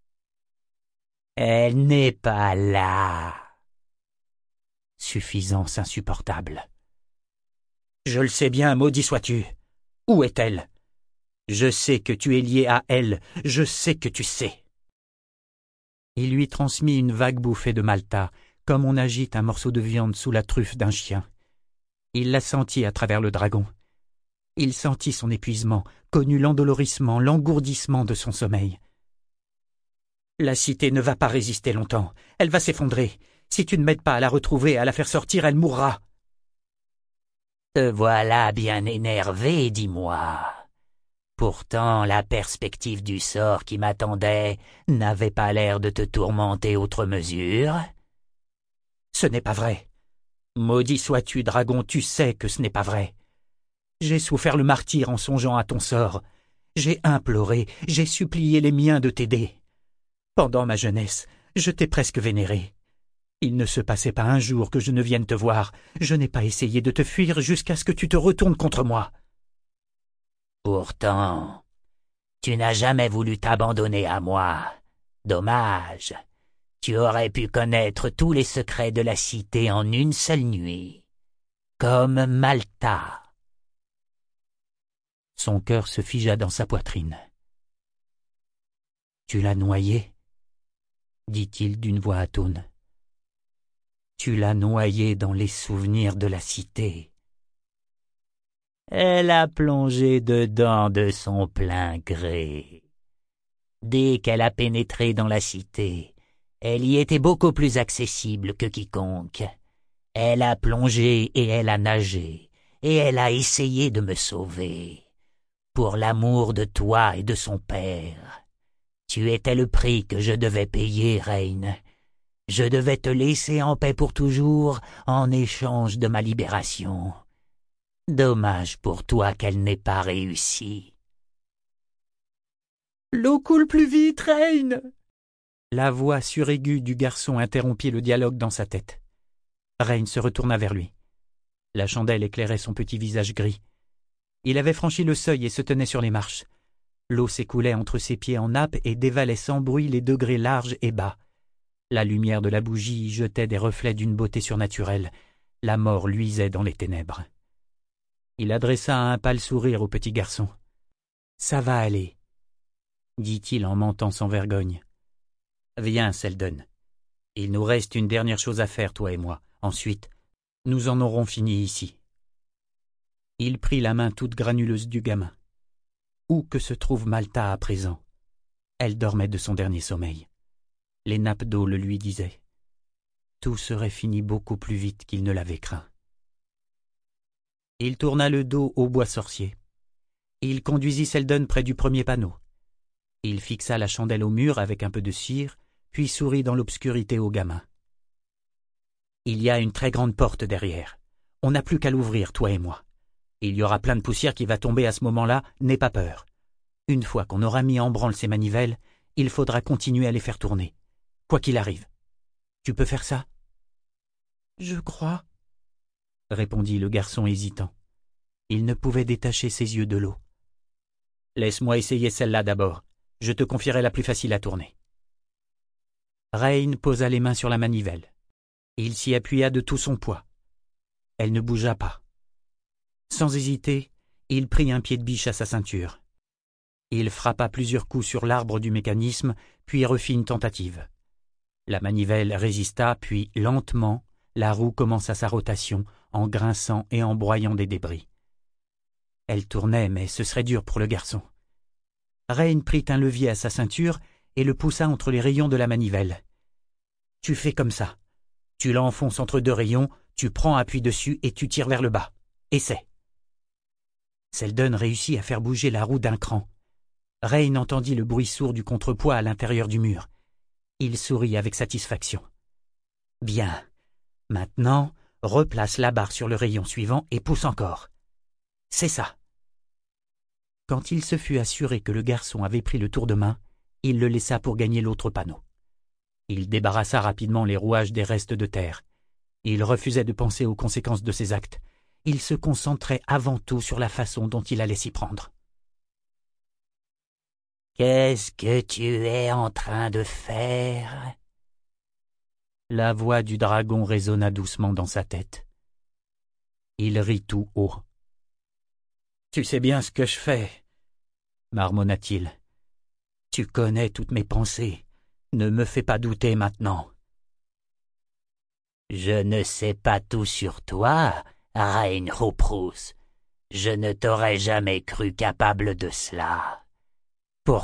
Elle n'est pas là. » Suffisance insupportable. « Je le sais bien, maudit sois-tu. Où est-elle ? Je sais que tu es lié à elle, je sais que tu sais. » Il lui transmit une vague bouffée de Malta, comme on agite un morceau de viande sous la truffe d'un chien. Il la sentit à travers le dragon. Il sentit son épuisement, connut l'endolorissement, l'engourdissement de son sommeil. La cité ne va pas résister longtemps, elle va s'effondrer. Si tu ne m'aides pas à la retrouver et à la faire sortir, elle mourra. Te voilà bien énervé, dis-moi. Pourtant, la perspective du sort qui m'attendait n'avait pas l'air de te tourmenter outre mesure. Ce n'est pas vrai. Maudit sois-tu, dragon, tu sais que ce n'est pas vrai. J'ai souffert le martyre en songeant à ton sort. J'ai imploré, j'ai supplié les miens de t'aider. Pendant ma jeunesse, je t'ai presque vénéré. Il ne se passait pas un jour que je ne vienne te voir. Je n'ai pas essayé de te fuir jusqu'à ce que tu te retournes contre moi. Pourtant, tu n'as jamais voulu t'abandonner à moi. Dommage. Tu aurais pu connaître tous les secrets de la cité en une seule nuit. Comme Malta. Son cœur se figea dans sa poitrine. « Tu l'as noyée ?» dit-il d'une voix atone. « Tu l'as noyée dans les souvenirs de la cité. » Elle a plongé dedans de son plein gré. Dès qu'elle a pénétré dans la cité, elle y était beaucoup plus accessible que quiconque. Elle a plongé et elle a nagé, et elle a essayé de me sauver. Pour l'amour de toi et de son père. Tu étais le prix que je devais payer, Rain. Je devais te laisser en paix pour toujours en échange de ma libération. Dommage pour toi qu'elle n'ait pas réussi. « L'eau coule plus vite, Rain !» La voix suraiguë du garçon interrompit le dialogue dans sa tête. Rain se retourna vers lui. La chandelle éclairait son petit visage gris. Il avait franchi le seuil et se tenait sur les marches. L'eau s'écoulait entre ses pieds en nappe et dévalait sans bruit les degrés larges et bas. La lumière de la bougie y jetait des reflets d'une beauté surnaturelle. La mort luisait dans les ténèbres. Il adressa un pâle sourire au petit garçon. « Ça va aller, » dit-il en mentant sans vergogne. « Viens, Selden. Il nous reste une dernière chose à faire, toi et moi. Ensuite, nous en aurons fini ici. » Il prit la main toute granuleuse du gamin. Où que se trouve Malta à présent? Elle dormait de son dernier sommeil. Les nappes d'eau le lui disaient. Tout serait fini beaucoup plus vite qu'il ne l'avait craint. Il tourna le dos au bois sorcier. Il conduisit Selden près du premier panneau. Il fixa la chandelle au mur avec un peu de cire, puis sourit dans l'obscurité au gamin. « Il y a une très grande porte derrière. On n'a plus qu'à l'ouvrir, toi et moi. Il y aura plein de poussière qui va tomber à ce moment-là, n'aie pas peur. Une fois qu'on aura mis en branle ces manivelles, il faudra continuer à les faire tourner, quoi qu'il arrive. Tu peux faire ça? »« Je crois, » répondit le garçon hésitant. Il ne pouvait détacher ses yeux de l'eau. « Laisse-moi essayer celle-là d'abord. Je te confierai la plus facile à tourner. » Rain posa les mains sur la manivelle. Il s'y appuya de tout son poids. Elle ne bougea pas. Sans hésiter, il prit un pied de biche à sa ceinture. Il frappa plusieurs coups sur l'arbre du mécanisme, puis refit une tentative. La manivelle résista, puis, lentement, la roue commença sa rotation, en grinçant et en broyant des débris. Elle tournait, mais ce serait dur pour le garçon. Rain prit un levier à sa ceinture et le poussa entre les rayons de la manivelle. « Tu fais comme ça. Tu l'enfonces entre deux rayons, tu prends appui dessus et tu tires vers le bas. Essaie. » Selden réussit à faire bouger la roue d'un cran. Rain entendit le bruit sourd du contrepoids à l'intérieur du mur. Il sourit avec satisfaction. « Bien. Maintenant, replace la barre sur le rayon suivant et pousse encore. C'est ça. Quand il se fut assuré que le garçon avait pris le tour de main, il le laissa pour gagner l'autre panneau. Il débarrassa rapidement les rouages des restes de terre. Il refusait de penser aux conséquences de ses actes. Il se concentrait avant tout sur la façon dont il allait s'y prendre. « Qu'est-ce que tu es en train de faire ?» La voix du dragon résonna doucement dans sa tête. Il rit tout haut. « Tu sais bien ce que je fais, » marmonna-t-il. « Tu connais toutes mes pensées. Ne me fais pas douter maintenant. » « Je ne sais pas tout sur toi, Reine Rouprous. Je ne t'aurais jamais cru capable de cela. Pourquoi ?»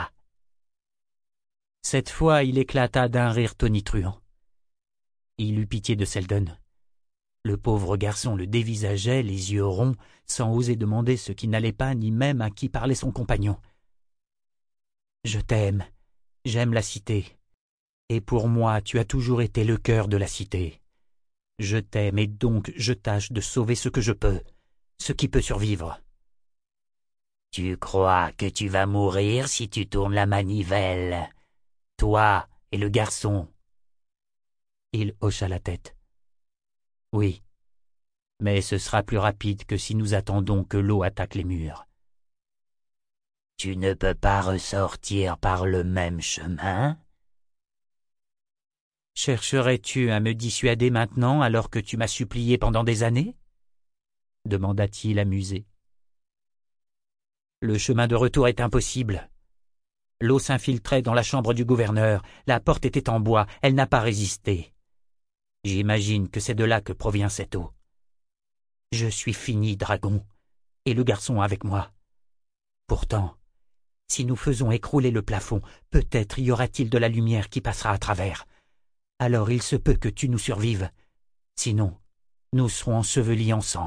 Cette fois, il éclata d'un rire tonitruant. Il eut pitié de Selden. Le pauvre garçon le dévisageait, les yeux ronds, sans oser demander ce qui n'allait pas, ni même à qui parlait son compagnon. « Je t'aime, j'aime la cité. Et pour moi, tu as toujours été le cœur de la cité. Je t'aime et donc je tâche de sauver ce que je peux, ce qui peut survivre. » « Tu crois que tu vas mourir si tu tournes la manivelle, toi et le garçon ?» Il hocha la tête. « Oui, mais ce sera plus rapide que si nous attendons que l'eau attaque les murs. »« Tu ne peux pas ressortir par le même chemin ?» « Chercherais-tu à me dissuader maintenant alors que tu m'as supplié pendant des années ?» demanda-t-il amusé. « Le chemin de retour est impossible. L'eau s'infiltrait dans la chambre du gouverneur, la porte était en bois, elle n'a pas résisté. J'imagine que c'est de là que provient cette eau. Je suis fini, dragon, et le garçon avec moi. Pourtant, si nous faisons écrouler le plafond, peut-être y aura-t-il de la lumière qui passera à travers. Alors il se peut que tu nous survives. Sinon, nous serons ensevelis ensemble. »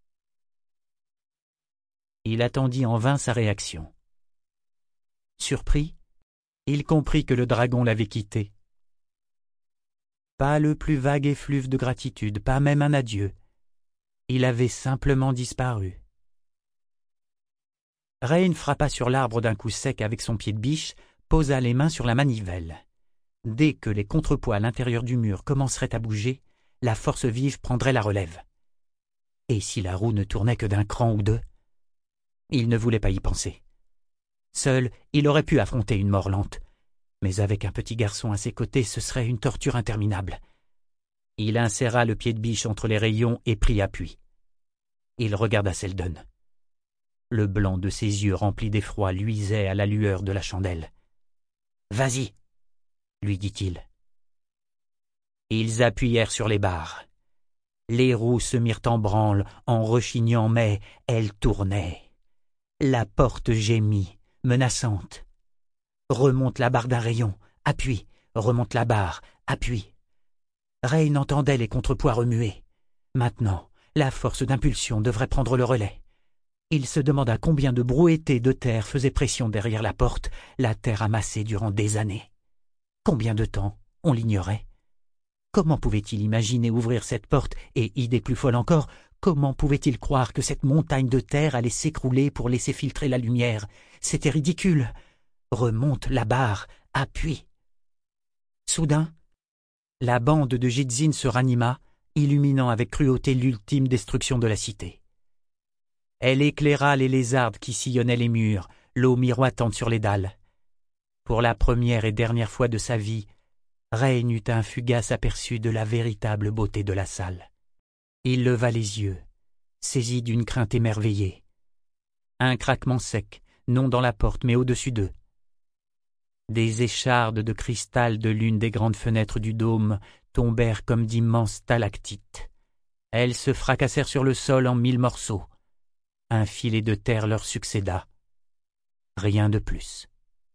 Il attendit en vain sa réaction. Surpris, il comprit que le dragon l'avait quitté. Pas le plus vague effluve de gratitude, pas même un adieu. Il avait simplement disparu. Rain frappa sur l'arbre d'un coup sec avec son pied de biche, posa les mains sur la manivelle. Dès que les contrepoids à l'intérieur du mur commenceraient à bouger, la force vive prendrait la relève. Et si la roue ne tournait que d'un cran ou deux? Il ne voulait pas y penser. Seul, il aurait pu affronter une mort lente, mais avec un petit garçon à ses côtés, ce serait une torture interminable. Il inséra le pied de biche entre les rayons et prit appui. Il regarda Selden. Le blanc de ses yeux remplis d'effroi luisait à la lueur de la chandelle. « Vas-y !» lui dit-il. Ils appuyèrent sur les barres. Les roues se mirent en branle en rechignant, mais elles tournaient. La porte gémit, menaçante. Remonte la barre d'un rayon, appuie, remonte la barre, appuie. Rain entendait les contrepoids remuer. Maintenant, la force d'impulsion devrait prendre le relais. Il se demanda combien de brouettées de terre faisaient pression derrière la porte, la terre amassée durant des années. Combien de temps? On l'ignorait. Comment pouvait-il imaginer ouvrir cette porte et, idée plus folle encore, comment pouvait-il croire que cette montagne de terre allait s'écrouler pour laisser filtrer la lumière? C'était ridicule. Remonte la barre, appuie. Soudain, la bande de Jidzin se ranima, illuminant avec cruauté l'ultime destruction de la cité. Elle éclaira les lézardes qui sillonnaient les murs, l'eau miroitante sur les dalles. Pour la première et dernière fois de sa vie, Rain eut un fugace aperçu de la véritable beauté de la salle. Il leva les yeux, saisi d'une crainte émerveillée. Un craquement sec, non dans la porte mais au-dessus d'eux. Des échardes de cristal de l'une des grandes fenêtres du dôme tombèrent comme d'immenses stalactites. Elles se fracassèrent sur le sol en mille morceaux. Un filet de terre leur succéda. Rien de plus.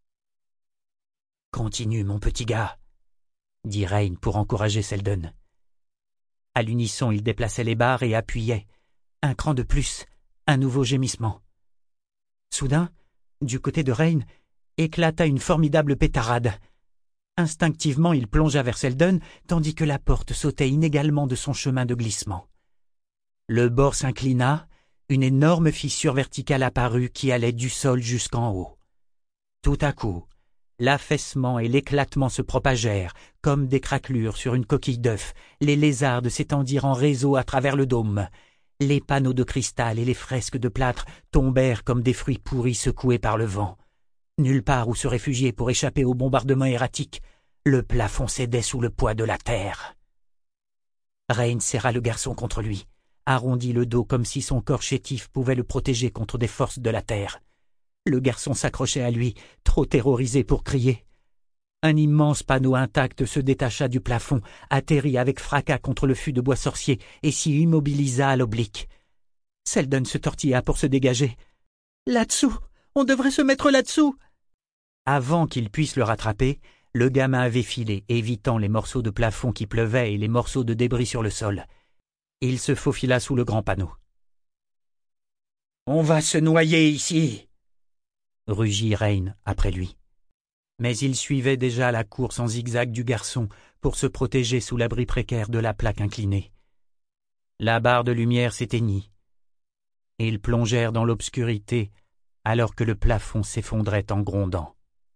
« Continue, mon petit gars », dit Rain pour encourager Selden. À l'unisson, ils déplaçaient les barres et appuyaient. Un cran de plus, un nouveau gémissement. Soudain, du côté de Rain, éclata une formidable pétarade. Instinctivement, il plongea vers Selden, tandis que la porte sautait inégalement de son chemin de glissement. Le bord s'inclina, une énorme fissure verticale apparut qui allait du sol jusqu'en haut. Tout à coup, l'affaissement et l'éclatement se propagèrent, comme des craquelures sur une coquille d'œuf. Les lézardes s'étendirent en réseau à travers le dôme. Les panneaux de cristal et les fresques de plâtre tombèrent comme des fruits pourris secoués par le vent. Nulle part où se réfugier pour échapper au bombardement erratique. Le plafond cédait sous le poids de la terre. Rain serra le garçon contre lui, arrondit le dos comme si son corps chétif pouvait le protéger contre des forces de la terre. Le garçon s'accrochait à lui, trop terrorisé pour crier. Un immense panneau intact se détacha du plafond, atterrit avec fracas contre le fût de bois sorcier et s'y immobilisa à l'oblique. Selden se tortilla pour se dégager. « Là-dessous! On devrait se mettre là-dessous !» Avant qu'il puisse le rattraper, le gamin avait filé, évitant les morceaux de plafond qui pleuvaient et les morceaux de débris sur le sol. Il se faufila sous le grand panneau. « On va se noyer ici !» rugit Rain après lui. Mais il suivait déjà la course en zigzag du garçon pour se protéger sous l'abri précaire de la plaque inclinée. La barre de lumière s'éteignit. Ils plongèrent dans l'obscurité alors que le plafond s'effondrait en grondant.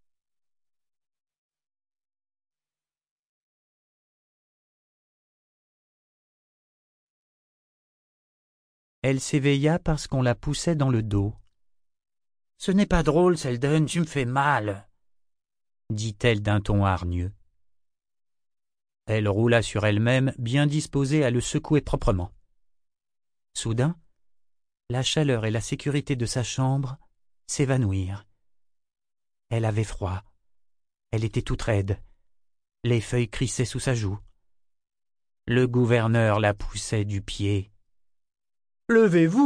Elle s'éveilla parce qu'on la poussait dans le dos. « Ce n'est pas drôle, Selden, tu me fais mal !» dit-elle d'un ton hargneux. Elle roula sur elle-même, bien disposée à le secouer proprement. Soudain, la chaleur et la sécurité de sa chambre s'évanouirent. Elle avait froid. Elle était toute raide. Les feuilles crissaient sous sa joue. Le gouverneur la poussait du pied. « Levez-vous !»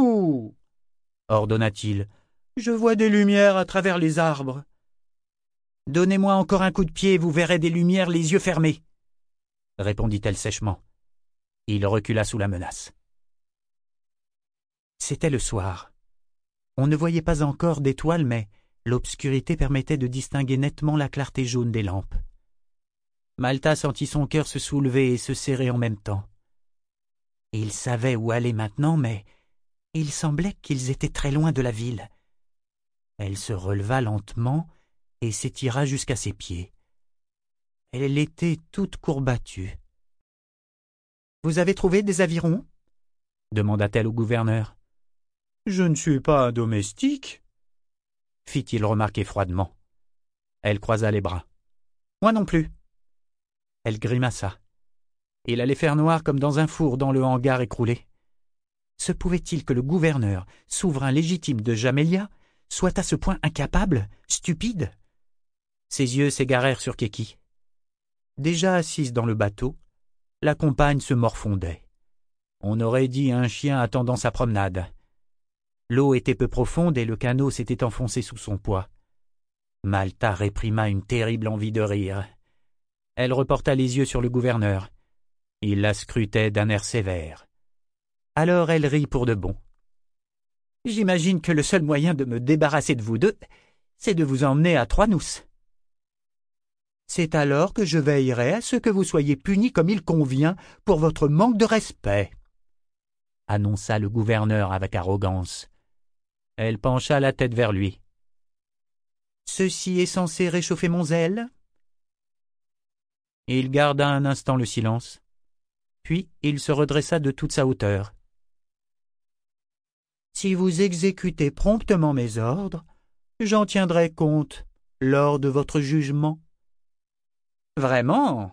ordonna-t-il. « Je vois des lumières à travers les arbres. »« Donnez-moi encore un coup de pied et vous verrez des lumières les yeux fermés, » répondit-elle sèchement. Il recula sous la menace. C'était le soir. On ne voyait pas encore d'étoiles, mais l'obscurité permettait de distinguer nettement la clarté jaune des lampes. Malta sentit son cœur se soulever et se serrer en même temps. Il savait où aller maintenant, mais il semblait qu'ils étaient très loin de la ville. Elle se releva lentement et s'étira jusqu'à ses pieds. Elle était toute courbatue. « Vous avez trouvé des avirons ?» demanda-t-elle au gouverneur. « Je ne suis pas un domestique, » fit-il remarquer froidement. Elle croisa les bras. « Moi non plus. » Elle grimaça. Il allait faire noir comme dans un four dans le hangar écroulé. Se pouvait-il que le gouverneur, souverain légitime de Jamelia, soit à ce point incapable, stupide? Ses yeux s'égarèrent sur Keki. Déjà assise dans le bateau, la compagne se morfondait. On aurait dit un chien attendant sa promenade. L'eau était peu profonde et le canot s'était enfoncé sous son poids. Malta réprima une terrible envie de rire. Elle reporta les yeux sur le gouverneur. Il la scrutait d'un air sévère. Alors elle rit pour de bon. « J'imagine que le seul moyen de me débarrasser de vous deux, c'est de vous emmener à Trois-Nousses. C'est alors que je veillerai à ce que vous soyez punis comme il convient pour votre manque de respect, » annonça le gouverneur avec arrogance. Elle pencha la tête vers lui. « Ceci est censé réchauffer mon zèle ?» Il garda un instant le silence, puis il se redressa de toute sa hauteur. « Si vous exécutez promptement mes ordres, j'en tiendrai compte lors de votre jugement. »« Vraiment ?»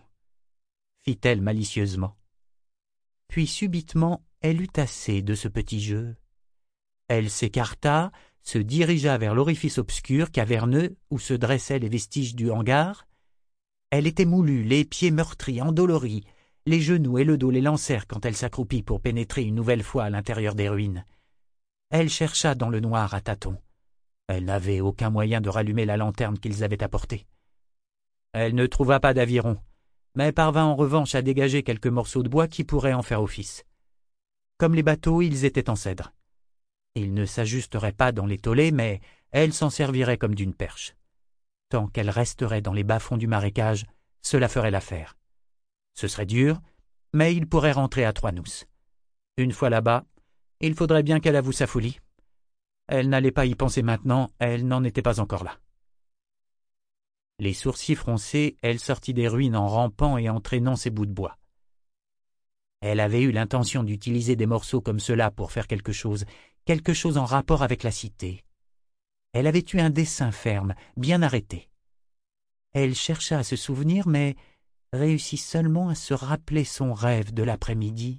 fit-elle malicieusement. Puis subitement, elle eut assez de ce petit jeu. Elle s'écarta, se dirigea vers l'orifice obscur caverneux où se dressaient les vestiges du hangar. Elle était moulue, les pieds meurtris, endoloris, les genoux et le dos les lancèrent quand elle s'accroupit pour pénétrer une nouvelle fois à l'intérieur des ruines. Elle chercha dans le noir à tâtons. Elle n'avait aucun moyen de rallumer la lanterne qu'ils avaient apportée. Elle ne trouva pas d'aviron, mais parvint en revanche à dégager quelques morceaux de bois qui pourraient en faire office. Comme les bateaux, ils étaient en cèdre. Ils ne s'ajusteraient pas dans les tolets, mais elle s'en servirait comme d'une perche. Tant qu'elle resterait dans les bas-fonds du marécage, cela ferait l'affaire. Ce serait dur, mais il pourrait rentrer à Trois-Nousses. Une fois là-bas, il faudrait bien qu'elle avoue sa folie. Elle n'allait pas y penser maintenant, elle n'en était pas encore là. Les sourcils froncés, elle sortit des ruines en rampant et en traînant ses bouts de bois. Elle avait eu l'intention d'utiliser des morceaux comme cela pour faire quelque chose, quelque chose en rapport avec la cité. Elle avait eu un dessein ferme, bien arrêté. Elle chercha à se souvenir, mais réussit seulement à se rappeler son rêve de l'après-midi.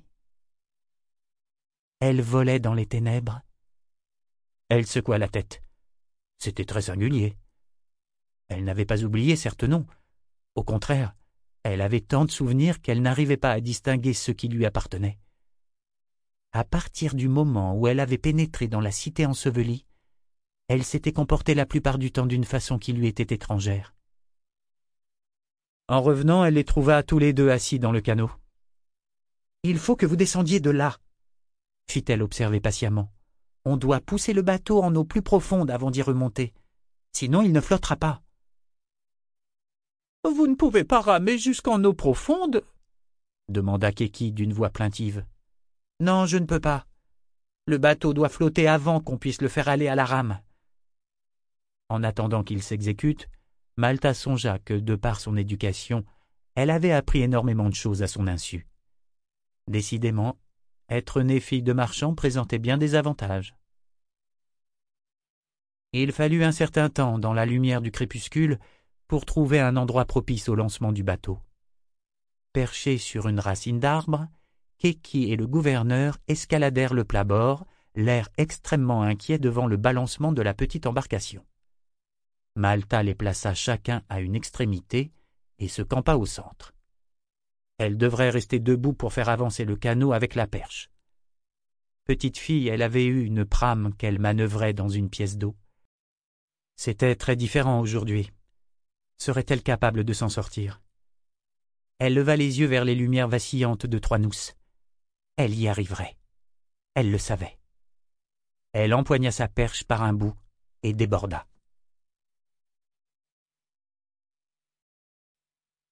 Elle volait dans les ténèbres. Elle secoua la tête. C'était très singulier. Elle n'avait pas oublié, certes non. Au contraire, elle avait tant de souvenirs qu'elle n'arrivait pas à distinguer ce qui lui appartenait. À partir du moment où elle avait pénétré dans la cité ensevelie, elle s'était comportée la plupart du temps d'une façon qui lui était étrangère. En revenant, elle les trouva tous les deux assis dans le canot. « Il faut que vous descendiez de là, » fit-elle observer patiemment. « On doit pousser le bateau en eau plus profonde avant d'y remonter, sinon il ne flottera pas. »« Vous ne pouvez pas ramer jusqu'en eau profonde ?» demanda Kéki d'une voix plaintive. « Non, je ne peux pas. Le bateau doit flotter avant qu'on puisse le faire aller à la rame. » En attendant qu'il s'exécute, Malta songea que, de par son éducation, elle avait appris énormément de choses à son insu. Décidément, être née fille de marchand présentait bien des avantages. Il fallut un certain temps, dans la lumière du crépuscule, pour trouver un endroit propice au lancement du bateau. Perchés sur une racine d'arbre, Kéki et le gouverneur escaladèrent le plat-bord, l'air extrêmement inquiet devant le balancement de la petite embarcation. Malta les plaça chacun à une extrémité et se campa au centre. Elle devrait rester debout pour faire avancer le canot avec la perche. Petite fille, elle avait eu une prame qu'elle manœuvrait dans une pièce d'eau. C'était très différent aujourd'hui. Serait-elle capable de s'en sortir? Elle leva les yeux vers les lumières vacillantes de Trois-Nousses. Elle y arriverait. Elle le savait. Elle empoigna sa perche par un bout et déborda.